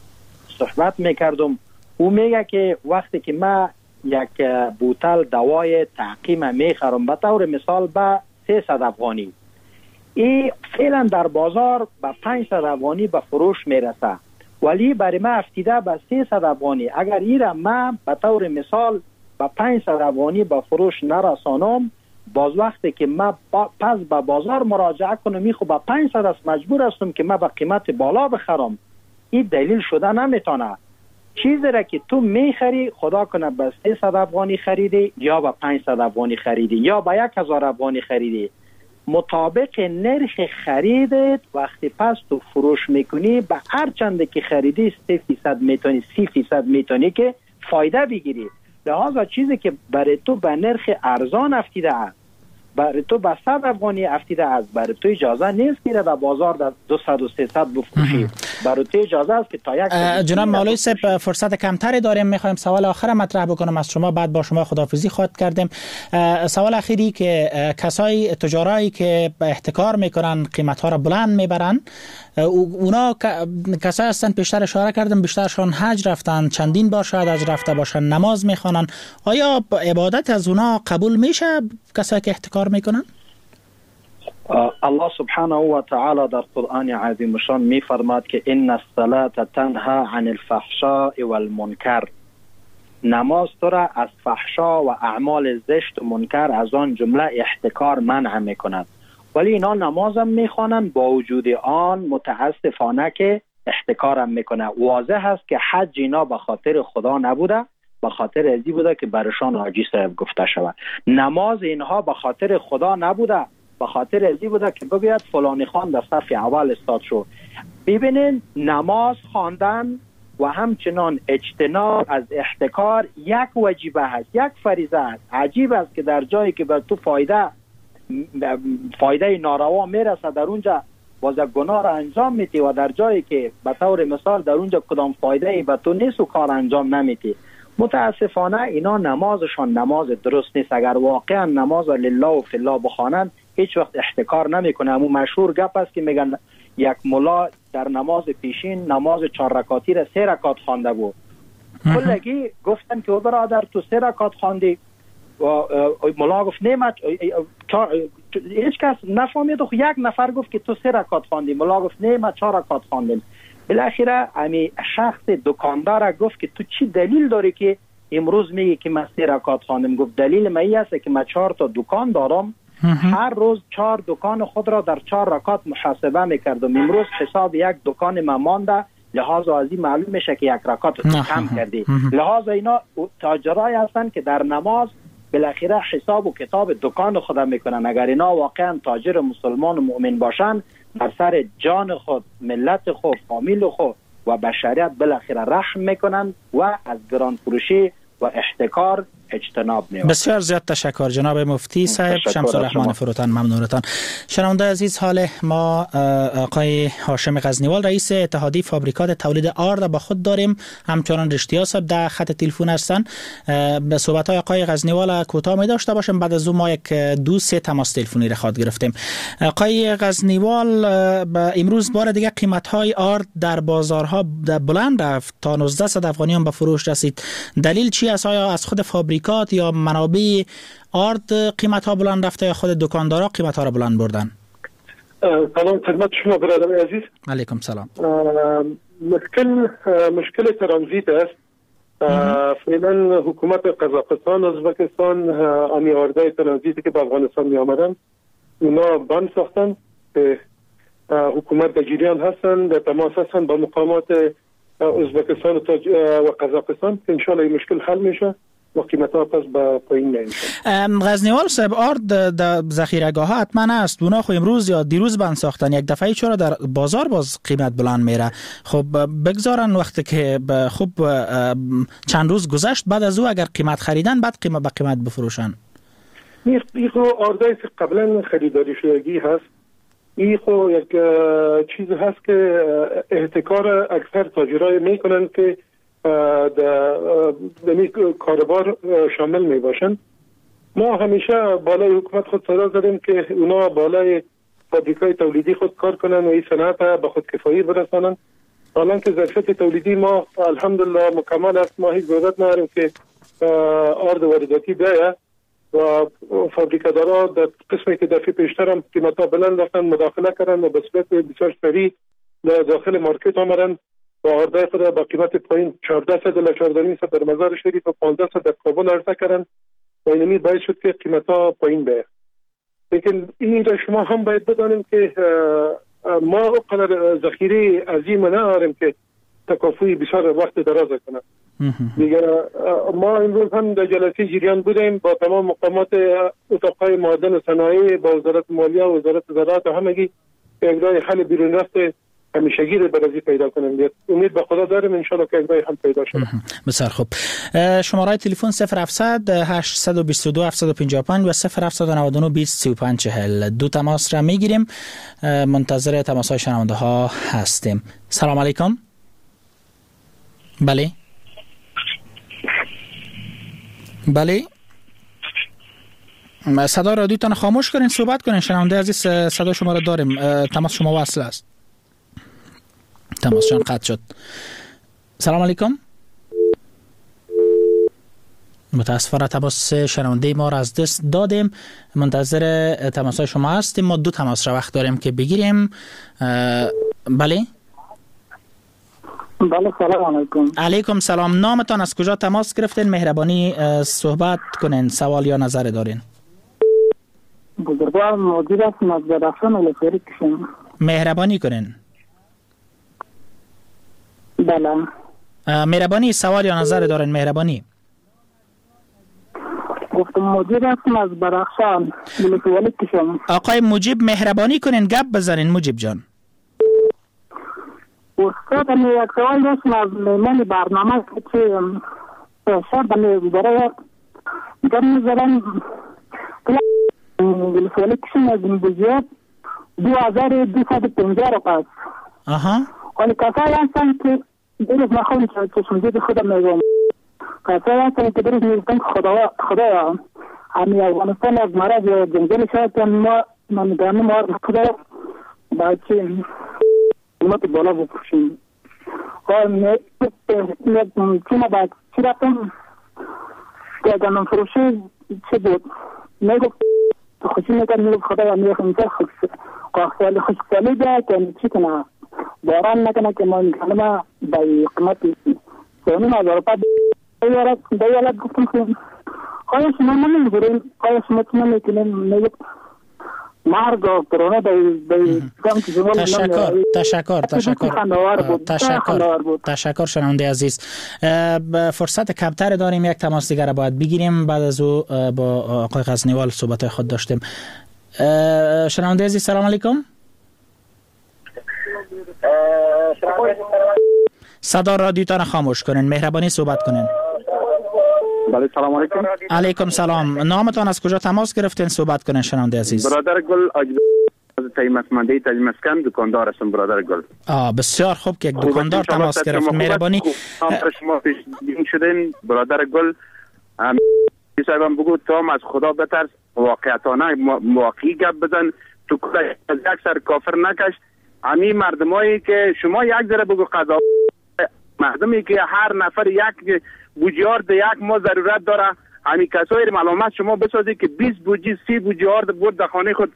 S6: صحبت میکردم، او میگه که وقتی که من یک بوتل دوای تعقیم میخرم به طور مثال به 300 افغانی، این فعلا در بازار به 500 افغانی به فروش میرسه، ولی برای من افتیده به 300 افغانی. اگر این را من به طور مثال به 500 افغانی به فروش نرسانم، باز وقتی که من پس به بازار مراجعه کنم میخو به 500 است، مجبور هستم که من به قیمت بالا بخرم. این دلیل شده نمیتونه. چیزی را که تو میخری خدا کنه به 300 افغانی خریدی یا به 500 افغانی خریدی یا به 1000 افغانی خریدی، مطابق نرخ خریدت وقتی پس تو فروش میکنی به هر چنده که خریدی 3% میتونی 30% میتونی که فایده بگیری. لحاظا چیزی که برای تو به نرخ ارزان افتیده است، برای تو به 100 افغانی افتیده است، برای تو اجازه نیست که در بازار در 200 و 300 بفروشی. برای تو اجازه است که تا یک
S3: جناب مولوی صاحب فرصت کمتری داریم، میخوایم سوال آخر مطرح بکنم از شما، بعد با شما خداحافظی خواهد کردیم. سوال اخیری که کسای تجارایی که احتکار میکنن قیمت ها را بلند میبرن، اونا کسایی هستن پیشتر اشاره کردم بیشترشان حج رفتن، چندین بار شاید حج رفته باشن، نماز میخوانن. آیا عبادت از اونا قبول میشه کسایی که احتکار میکنن؟
S6: الله سبحانه و تعالی در قرآن عظیم شان میفرماد که ان الصلاة تنها عن الفحشاء والمنکر، نماز تو را از فحشا و اعمال زشت و منکر از آن جمله احتکار منع میکند. ولی اینا نماز هم میخوانند، با وجود آن متاسفانه که احتکار هم میکنه. واضح است که حج اینا به خاطر خدا نبوده، به خاطر ازی بوده که برشان حاجی صاحب گفته شود. نماز اینها به خاطر خدا نبوده، به خاطر ازی بوده که بگوید فلانی خان در صف اول استاد شو. ببینین نماز خواندن و همچنان اجتناب از احتکار یک واجبه هست، یک فریضه است. عجیب است که در جایی که به تو فایده ناروا میرسه در اونجا باز گناه را انجام میتی و در جایی که به طور مثال در اونجا کدام فایده به تو نیست و کار انجام نمیتی. متاسفانه اینا نمازشان نماز درست نیست. اگر واقعا نماز لله و فی الله بخوانند هیچ وقت احتکار نمیکنه. همون مشهور گپ است که میگن یک ملا در نماز پیشین نماز 4 رکاتی را 3 رکات خوانده بود. کلگی گفتن که برادر تو 3 رکات خواندی و ملا گفت نه، هیچ کس نفهمید. یک نفر گفت که تو 3 رکات خواندی، ملا گفت نه من 4 رکات خواندم. بالاخره امی شخص دکاندار گفت که تو چی دلیل داری که امروز میگی که من 3 رکات خواندم؟ گفت دلیل من این است که من 4 تا دکان دارم، هر روز 4 دکان خود را در 4 رکات محاسبه میکردم. امروز حساب یک دکان من مانده، لحاظا از این معلوم میشه که 1 رکات تو کم کردی. لحاظا اینا تاجرای هستن که در نماز بالاخره حساب و کتاب دکان خود میکنن. اگر اینا واقعا تاجر مسلمان و مؤمن باشن، بر سر جان خود، ملت خود، فامیل خود و بشریت بالاخره رحم میکنن و از گران فروشی و احتکار اجتناب می‌کنند.
S3: بسیار زیاد تشکر جناب مفتی صاحب شمس الرحمن فروتن، ممنونتان. شنونده عزیز، حال ما آقای هاشم غزنیوال رئیس اتحادیه فابریکات تولید آرد با خود داریم، همچنان رشتیا صاحب در خط تلفن هستن. به صحبت‌های آقای غزنیوال کوتاه می داشته باشیم، بعد از اون ما یک 2-3 تماس تلفنی را خواهد گرفتیم. آقای غزنیوال، امروز بار دیگه قیمت‌های آرد در بازارها بلند رفت تا 1900 افغانیان به فروش رسید. دلیل چی است؟ آیا از خود فابریکات یا منابع آرد قیمت ها بلند رفته یا خود دکاندارا قیمت ها را بلند بردن؟
S9: سلام خدمت شما برادر عزیز.
S3: علیکم سلام.
S9: مشکل ترانزیت است. فعلا حکومت قزاقستان، ازبکستان امی آردای ترانزیتی که به افغانستان می آمدن اونا بند ساختن. حکومت در جریان هستن، در تماس هستن با مقامات ازبکستان و قزاقستان. انشالله این مشکل حل میشه و قیمت ها پس به پایین نمیشه.
S3: غزنیوال صاحب، آرد در ذخیره‌گاه ها حتما است. اونا خو امروز یا دیروز بند ساختن، یک دفعه چرا در بازار باز قیمت بلند میره؟ خب بگذارن وقتی که خوب چند روز گذشت بعد از او اگر قیمت خریدن بعد قیمت به قیمت بفروشن.
S9: این خو آردایی که قبلا خریداری شدگی هست. این خو یک چیز هست که احتکار اکثر تاجرای میکنن که در کاروبار شامل می باشن. ما همیشه بالای حکومت خود صدا زدیم که اونا بالای فابریکای تولیدی خود کار کنن و این صنعت به خود کفایی برسانن. حالا که ظرفیت تولیدی ما الحمدلله مکمل است، ما هیچ ضرورت نداریم که آرد وارداتی بیاید و فابریکادارا در قسمی که دفعه پیشتر هم قیمت‌ها بلند رفتن مداخله کردن و به صورت بسیار سریع داخل مارکت آمدن و آرده خود با قیمت پایین 1400 الی 1400 در مزار شریف و 1500 در کابل عرضه کردن و اینمی باعث شد که قیمت‌ها پایین بیاید. لیکن این را شما هم باید بدانیم که ما اونقدر ذخیره عظیم نداریم که تکافوی بسیار وقت دراز کنه. دیگه ما امروز هم در جلسه جریان بودیم با تمام مقامات اتاقهای معدن و صنایع، با وزارت مالیه و وزارت زراعت و همگی اقدام حل بیرون رفت همیشگی رو برازی پیدا کنیم. امید به خدا داریم ان شاء الله که اقدام هم پیدا شده.
S3: بسیار خوب. شماره تلفن 0700 822 755 و 0799 20 35 40 دو تماس را میگیریم. منتظر تماس های شنونده ها هستیم. سلام علیکم. بله بله، صدا رادیوتان خاموش کنین، صحبت کنین. شنونده عزیز صدا شما را داریم، تماس شما وصل است. تماسشان قطع شد. سلام علیکم. متاسفانه تماس شنونده ما را از دست دادیم. منتظر تماس شما هستیم. ما دو تماس را وقت داریم که بگیریم. بله
S10: بله، سلام علیکم.
S3: علیکم سلام. نامتان، از کجا تماس گرفتین؟ مهربانی صحبت کنین، سوال یا نظر دارین؟
S10: بزرگوار مدیر هستم از بدخشان ولسوالی کشم.
S3: مهربانی کنین.
S10: بله.
S3: مهربانی سوال یا نظر دارین؟ مهربانی.
S10: گفتم مدیر هستم از بدخشان ولسوالی کشم.
S3: آقای مجیب مهربانی کنین گپ بزنین. مجیب جان.
S10: استاد یک سوال داشتم از میمون برنامه که شب برای گرم زدن ولسوالی کشم از این بجیت 2250 رو پس. ولی کسایی هستن که درست نخواهی چشمدید خودم میگم، کسایی هستن که درست میگفتن خدایا همی افغانستان از مرض یا جنگل شاید که ما نمیدانیم ما خدا باید چه قیمت بالا بکشیم. چون باید چی رفتم که گندم فروشی چه بود میگفت خوشی میکرد، میگفت خدایا میخوام اینجا خوشسالی ده که چی کنه باران نکنه که ما گندم به قیمت 2,500 روپا دیالت گفتم که آیا شما نمیگوریم، آیا شما چی نمیکنیم؟ میگفت مرگ و کرونا
S3: تشکر شنونده عزیز. فرصت کمتر داریم، یک تماس دیگر را باید بگیریم. بعد از او با آقای غزنیوال صحبت خود داشتیم. شنونده عزیز سلام علیکم. صدا رادیوتان خاموش کنین، مهربانی صحبت کنین.
S11: بله سلام علیکم.
S3: علیکم سلام. نامتان، از کجا تماس گرفتین؟ صحبت کنین شنونده عزیز.
S11: برادر گل از تایمسمنده تجمسکن دکاندار هستم برادر گل.
S3: بسیار خوب که یک دکاندار تماس گرفت. مهربانی
S11: شما پیش بین شدین برادر گل. صاحبم بگو تو از خدا بترس، واقعیتانه واقعی گپ بزن، تو از یک سر کافر نکش. همین مردمایی که شما یک ذره بگو قضا مردمی که هر نفر یک بوجیارد یک ما ضرورت داره، همین کسایی معلومات شما بسازید که 20 بوجی 30 بوجیارد بود در خانه خود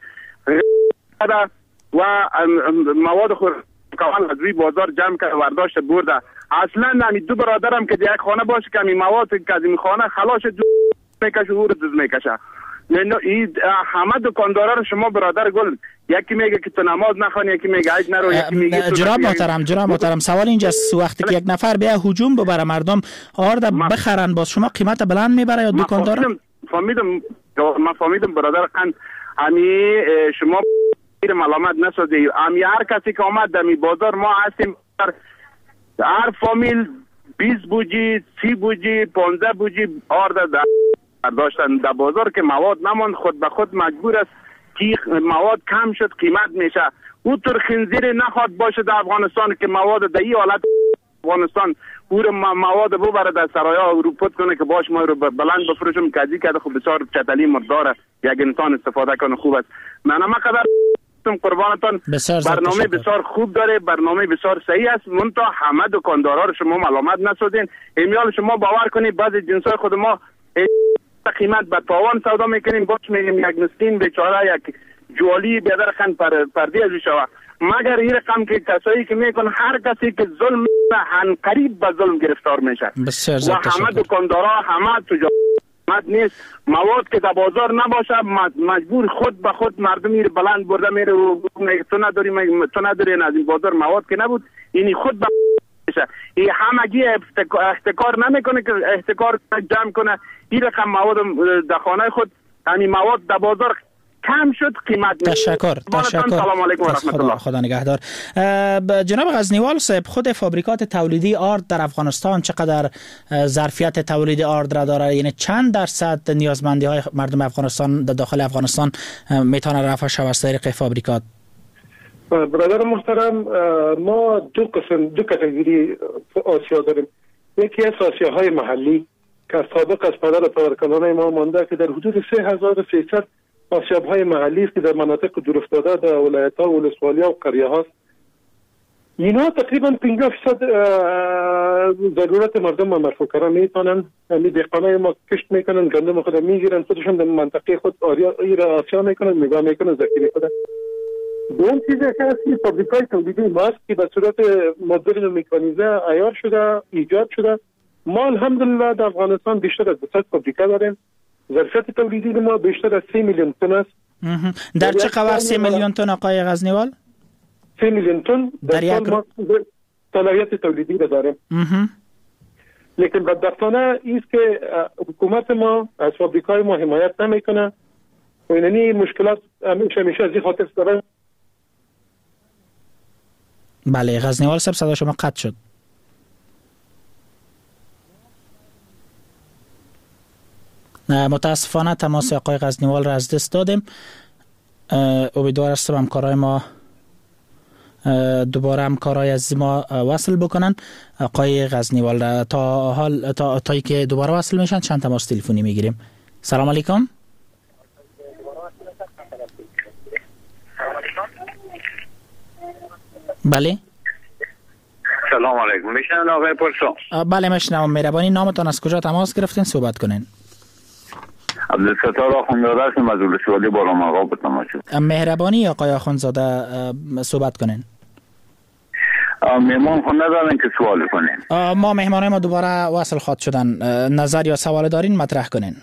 S11: و مواد خود کامل از روی بازار جمع کرده ورداشت برده. اصلا همین دو برادرم که در یک خانه باشه که همین مواد که از این خانه خلاص میکشه او رو دز میکشه. همه دکاندارا رو شما برادر گل یکی میگه که تو نماز نخوانی، یکی میگه حج نرو، یکی میگه
S3: جناب محترم سوال اینجاست وقتی که یک نفر بیا هجوم ببره مردم آرد بخرن، باز شما قیمت بلند میبره یا دکاندار؟
S11: من فهمیدم برادر قند امی شما ملامت نسازی. امی هر کسی که آمد دمی بازار ما هستیم، هر فامیل 20 بوجی 30 بوجی 15 بوجی آرد داشتن در بازار که مواد نماند، خود به خود مجبور است که مواد کم شد قیمت میشه. او تر خنزیر نخواد باشه در افغانستان که مواد در این حالت افغانستان او رو مواد ببره در سرایا رو پت کنه که باش ما رو بلند بفروشم کجی کرده. خب بسیار چتلی مرداره یک انسان استفاده کنه خوب است. من قدر قربانتان برنامه بسیار خوب داره، برنامه بسیار صحیح است. منتها همه دکاندارا رو شما ملامت نسازین. امیال شما باور کنید بعضی جنسای خود ما قیمت به تاوان سودا میکنیم، باش میگیم یک مسکین بیچاره یک جوالی بیادر خن پردی ازی شوه. مگر این رقم که کسایی که میکن هر کسی که ظلم هن قریب به ظلم گرفتار میشه و همه دکاندارا همه تجارت نیست. مواد که در بازار نباشه مجبور خود به خود مردم میره بلند برده میره و تو نداری از این بازار مواد که نبود اینی خود به میشه. این همگی احتکار نمیکنه که احتکار جمع کنه این رقم مواد در خانه خود، همین مواد در بازار کم شد، قیمت
S3: تشکر.
S11: سلام علیکم و رحمت الله.
S3: خدا نگهدار. جناب غزنیوال صاحب، خود فابریکات تولیدی آرد در افغانستان چقدر ظرفیت تولید آرد را داره؟ یعنی چند درصد نیازمندی های مردم افغانستان در داخل افغانستان میتونه رفع شود از طریق فابریکات؟
S9: برادر محترم، ما دو کاتگوری آسیا داریم. یکی از آسیاهای محلی که سابق از پدر پدرکلان ما مانده که در حدود 3300 آسیاب‌های محلی است که در مناطق دورافتاده در ولایت‌ها و ولسوالی‌ها و قریه هاست. اینا تقریبا 50% ضرورت مردم ما مرفوع کردن میتونن. یعنی دهقانای ما کشت میکنن، گندم خود میگیرن، خودشون در منطقه خود آسیا میکنن، نگاه میکنن، ذخیره کنن. دوم چیزی که هست این فابریکای تولیدی ماست که به صورت مدرن و مکانیزه عیار شده، ایجاد شده. ما الحمدلله در افغانستان بیشتر از 200 فابریکا داریم. ظرفیت تولیدی ما بیشتر از 3 میلیون تن است.
S3: در چه قدر 3 میلیون تن آقای غزنیوال؟
S9: 3 میلیون تن در سال ما صلاحیت تولیدی را داریم. لیکن بدبختانه ایست که حکومت ما از فابریکای ما حمایت نمیکنه و اینانی مشکلات همیشه از این خاطر داره.
S3: بله غزنیوال صاحب صدا شما قطع شد. متاسفانه تماس آقای غزنیوال را از دست دادیم. امیدوار هستم همکارای ما دوباره همکارای از ما وصل بکنن آقای غزنیوال را. تا که دوباره وصل میشن چند تماس تلفنی میگیریم. سلام علیکم. بله
S12: سلام علیکم. میشنن آقای پرسو؟
S3: بله میشنم. مهربانی نامتان از کجا تماس گرفتین صحبت کنین؟
S12: عبدالستار آخوندزاده هستم از ولسوالی بالامرغاب به تماس.
S3: مهربانی آقای آخوندزاده صحبت کنین.
S12: مهمان خود ندارن که سوال کنین؟
S3: ما مهمانای ما دوباره وصل خواهد شدن. نظر یا سوال دارین مطرح کنین.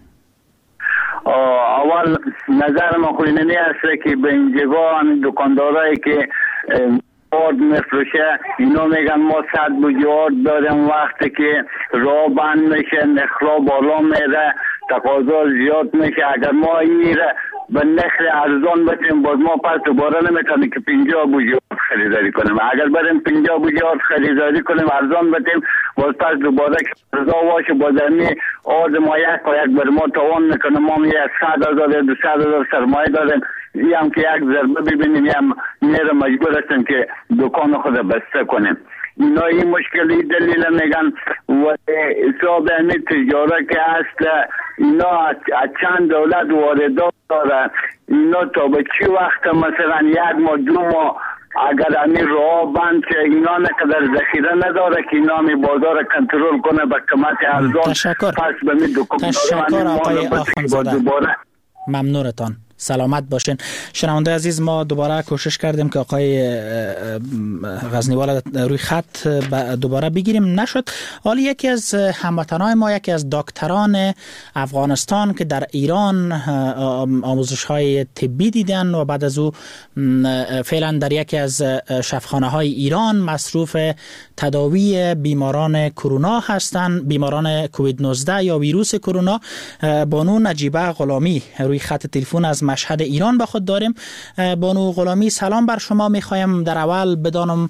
S12: اول نظر ما خود اینه است که به اینجا همین دکاندارایی که آرد میفروشه اینا میگن ما 100 بوجی آرد داریم، وقتی که راه بند میشه نخلا بالا میره، تقاضا زیاد میشه. اگر ما این به نرخ ارزان بتیم باز ما پس دوباره نمیتونیم که 50 بوجی آرد خریداری کنیم. اگر بریم 50 بوجی آرد خریداری کنیم ارزان بتیم باز پس دوباره که ارزا باشه باز همین آرد ما یک بر ما توان میکنه. ما یک 100,000 200,000 سرمایه داریم، این هم که یک ضربه ببینیم هم میره مجبور هستیم که دکان خود بسته کنیم. اینا این مشکلی دلیل میگن و حساب همین تجاره که هست اینا از چند دولت واردات داره. اینا تا به چی وقت مثلا 1 ماه 2 ماه اگر همین راه بند که اینا نقدر ذخیره نداره که اینا می بازار کنترل کنه به قیمت ارزان.
S3: تشکر.
S12: پس به می
S3: تشکر آقای آخوندزاده. ممنونتان. سلامت باشین. شنونده عزیز، ما دوباره کوشش کردیم که آقای غزنیوال روی خط دوباره بگیریم، نشد. حالا یکی از هموطنان ما، یکی از دکتران افغانستان که در ایران آموزش های طبی دیدن و بعد از او فعلا در یکی از شفاخانه های ایران مصروف تداوی بیماران کرونا هستند، بیماران کووید 19 یا ویروس کرونا، بانو نجیبه غلامی روی خط تلفن از مشهد ایران با خود داریم. بانو غلامی سلام بر شما. میخوایم در اول بدانم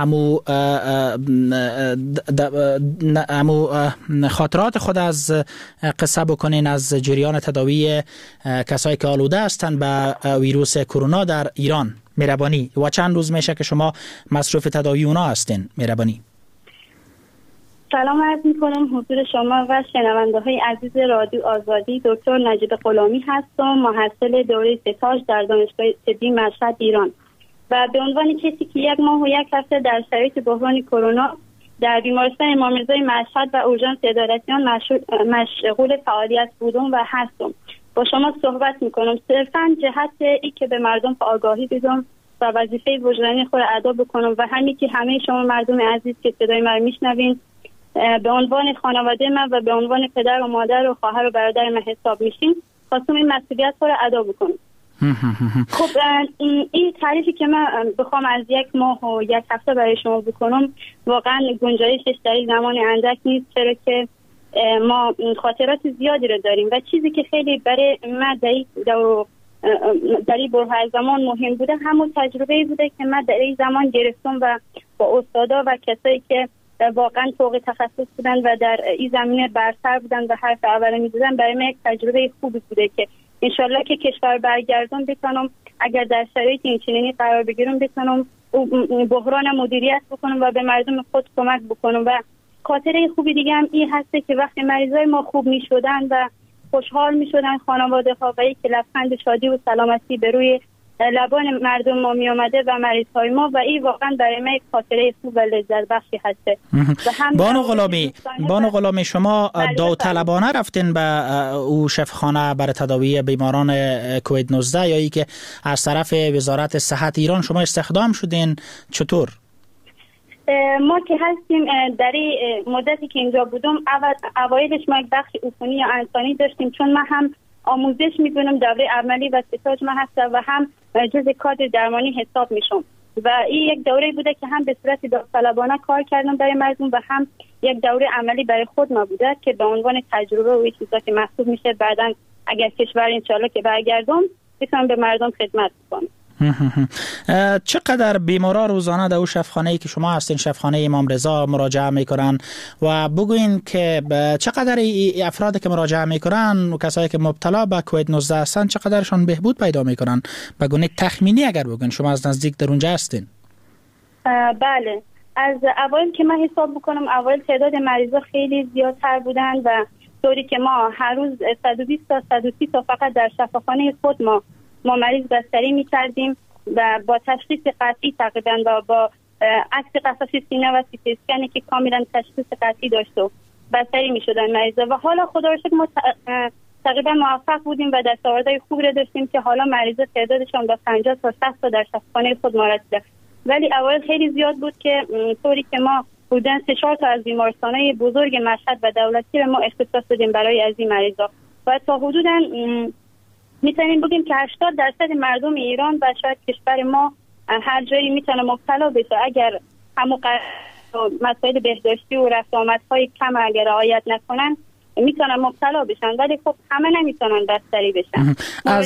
S3: امو خاطرات خود از قصه بکنین از جریان تداوی کسایی که آلوده هستند به ویروس کرونا در ایران. مهربانی. و چند روز میشه که شما مصروف تداوی اونا هستین؟ مهربانی.
S13: سلام عرض میکنم حضور شما و شنونده های عزیز رادیو آزادی. دکتر نجیبه غلامی هستم، محصل دوره ستاژ در دانشگاه طبی مشهد ایران و به عنوان کسی که 1 ماه و 1 هفته در شرایط بحران کرونا در بیمارستان امام رضا مشهد و اورژانس عدالتیان مشغول فعالیت بودم و هستم، با شما صحبت میکنم صرفا جهت ای که به مردم آگاهی بدم و وظیفه وجدانی خود ادا بکنم و همین که همه شما مردم عزیز که صدای من میشنوین به عنوان خانواده من و به عنوان پدر و مادر و خواهر و برادر من حساب میشین، خواستم این مسئولیت رو ادا بکنم. خب این تعریفی که من بخوام از 1 ماه و 1 هفته برای شما بکنم واقعا گنجایشش در این زمان اندک نیست، چرا که ما خاطرات زیادی رو داریم و چیزی که خیلی برای من در این بره زمان مهم بوده همون تجربه بوده که من در این زمان گرفتم و با استادا و کسایی که واقعا فوق تخصص بودن و در این زمینه برتر بودن و حرف اول می‌زدن، برای من یک تجربه خوبی بوده که انشالله که کشور برگردم بتونم اگر در شرایط این چنینی قرار بگیرم بتونم بحران مدیریت بکنم و به مردم خود کمک بکنم. و خاطره خوبی دیگه هم این هسته که وقتی مریضای ما خوب می‌شدن و خوشحال می‌شدن خانواده ها و یک لبخند شادی و سلامتی به روی لبان مردم ما می آمده و مریض‌های ما و این واقعا برای من یک خاطره خوب و لذت بخشی هسته.
S3: بانو غلامی شما داوطلبانه رفتین به او شفاخانه برای تداوی بیماران کووید 19 یا ای که از طرف وزارت صحت ایران شما استخدام شدین؟ چطور؟
S13: ما که هستیم در مدتی که اینجا بودم اوایلش ما یک بخش عفونی یا انسانی داشتیم، چون من هم آموزش می‌کنم دوره عملی و استاژ من هستم و هم جزء کادر درمانی حساب میشم و این یک دوره بوده که هم به صورت داوطلبانه کار کردم برای مردم و هم یک دوره عملی برای خود ما بوده که به عنوان تجربه و چیزا که محسوب میشه بعداً اگر کشور انشالله که برگردم بتونم به مردم خدمت کنم.
S3: چقدر بیمارا روزانه در او شفاخانه‌ای که شما هستین، شفاخانه امام رضا، مراجعه میکنن و بگوین که چقدر افرادی که مراجعه میکنن و کسایی که مبتلا به کووید 19 هستن چقدرشان بهبود پیدا میکنن؟ به گونه تخمینی اگر بگین، شما از نزدیک در اونجا هستین.
S13: بله، از اول که من حساب بکنم اول تعداد مریضا خیلی زیادتر بودن و طوری که ما هر روز 120 تا 130 تا فقط در شفاخانه خود ما مریض بستری می‌کردیم و با تشخیص قطعی تقریبا و با عکس قفسه سینه و سی تی اسکن که کاملا تشخیص قطعی داشت و بستری می‌شدن مریضا و حالا خدا رو شکر ما تقریبا موفق بودیم و دستاوردهای خوبی رو داشتیم که حالا مریضا تعدادشون به 50 تا 60 تا در شفاخانه خود ما رسیده، ولی اول خیلی زیاد بود که طوری که ما بودن 3-4 تا از بیمارستان‌های بزرگ مشهد و دولتی رو ما اختصاص دادیم برای از این مریضا و تا حدوداً میتونیم بگیم که 80% مردم ایران و شاید کشور ما هر جایی میتونه مبتلا بشه اگر همون مسائل بهداشتی و رفت آمدهای کم اگر رعایت نکنن میتونن مبتلا بشن، ولی خب همه نمیتونن بستری بشن.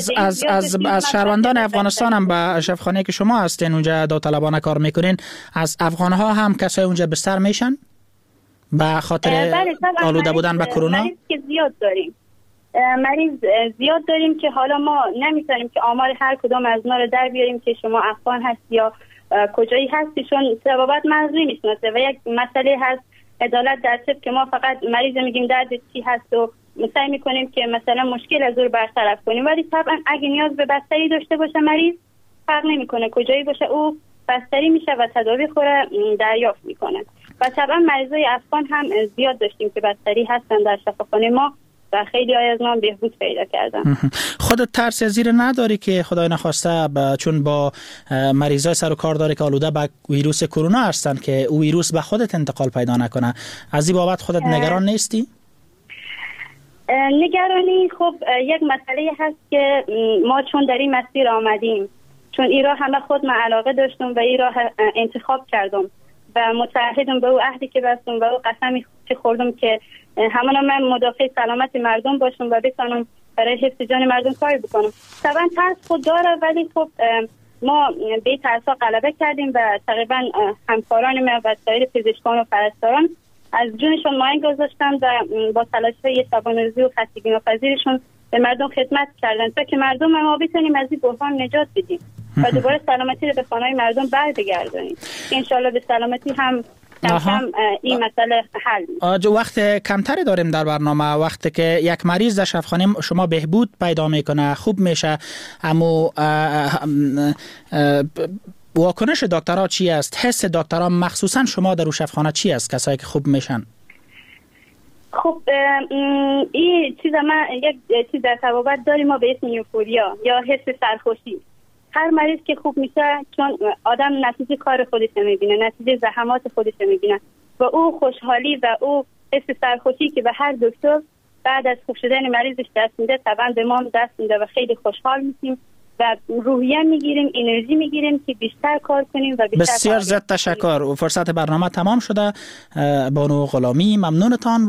S3: از شهروندان افغانستان هم به شفاخانه که شما هستین اونجا داوطلبانه کار میکنین، از افغان‌ها هم کسای اونجا بستر میشن به خاطر آلوده بودن به کرونا؟
S13: مریض که زیاد داریم، مریض زیاد داریم که حالا ما نمیتونیم که آمار هر کدام از اونا رو در بیاریم که شما افغان هست یا کجایی هستی، چون سبابت مرزی میشناسه و یک مسئله هست عدالت در طب که ما فقط مریض میگیم درد چی هست و سعی میکنیم که مثلا مشکل از رو برطرف کنیم، ولی طبعا اگه نیاز به بستری داشته باشه مریض فرق نمیکنه کجایی باشه، او بستری میشه و تداوی خوره دریافت میکنه و طبعا مریضای افغان هم زیاد داشتیم که بستری هستن در شفاخانه ما و خیلی از ما بهبود پیدا کردن.
S3: خودت ترس از زیر نداری که خدای نخواسته چون با مریضای سر و کار داره که آلوده به ویروس کرونا هستن که او ویروس به خودت انتقال پیدا نکنه، از این بابت خودت نگران نیستی؟
S13: نگرانی خب یک مسئله هست که ما چون در این مسیر آمدیم، چون این راه همه خود من علاقه داشتم و این راه انتخاب کردم و متعهدم به او عهدی که بستم و او قسمی که خوردم که همانا من مدافع سلامت مردم باشم و بتونم برای حفظ جان مردم کاری بکنم. طبعا ترس خود داره، ولی خب ما به ترسا غلبه کردیم و تقریبا همکاران ما و سایر پزشکان و پرستاران از جونشون مایه گذاشتن و با تلاش‌های توانمندی و خستگی ناپذیرشون به مردم خدمت کردن تا که مردم ما بتونیم از این بحران نجات بدیم و دوباره سلامتی رو به خانه‌های مردم برگردونیم. انشالله به سلامتی هم کم این مسئله حل.
S3: وقت کمتری داریم در برنامه، وقتی که یک مریض در شفاخانه شما بهبود پیدا میکنه خوب میشه، اما واکنش دکترها چی است؟ حس دکترها مخصوصا شما در شفاخانه چی است کسایی که خوب میشن؟
S13: خب این چیز ما یک چیز در طبابت داریم ما به اسم یوفوریا یا حس سرخوشی. هر مریض که خوب میشه چون آدم نتیجه کار خودش میبینه، نتیجه زحمات خودش میبینه و او خوشحالی و او حس سرخوشی که به هر دکتر بعد از خوب شدن مریضش دست میده طبعا به ما دست میده و خیلی خوشحال میشیم و روحیه میگیریم، انرژی میگیریم که بیشتر کار کنیم و بیشتر.
S3: بسیار زیاد تشکر. و فرصت برنامه تمام شده. بانو غلامی ممنونتان.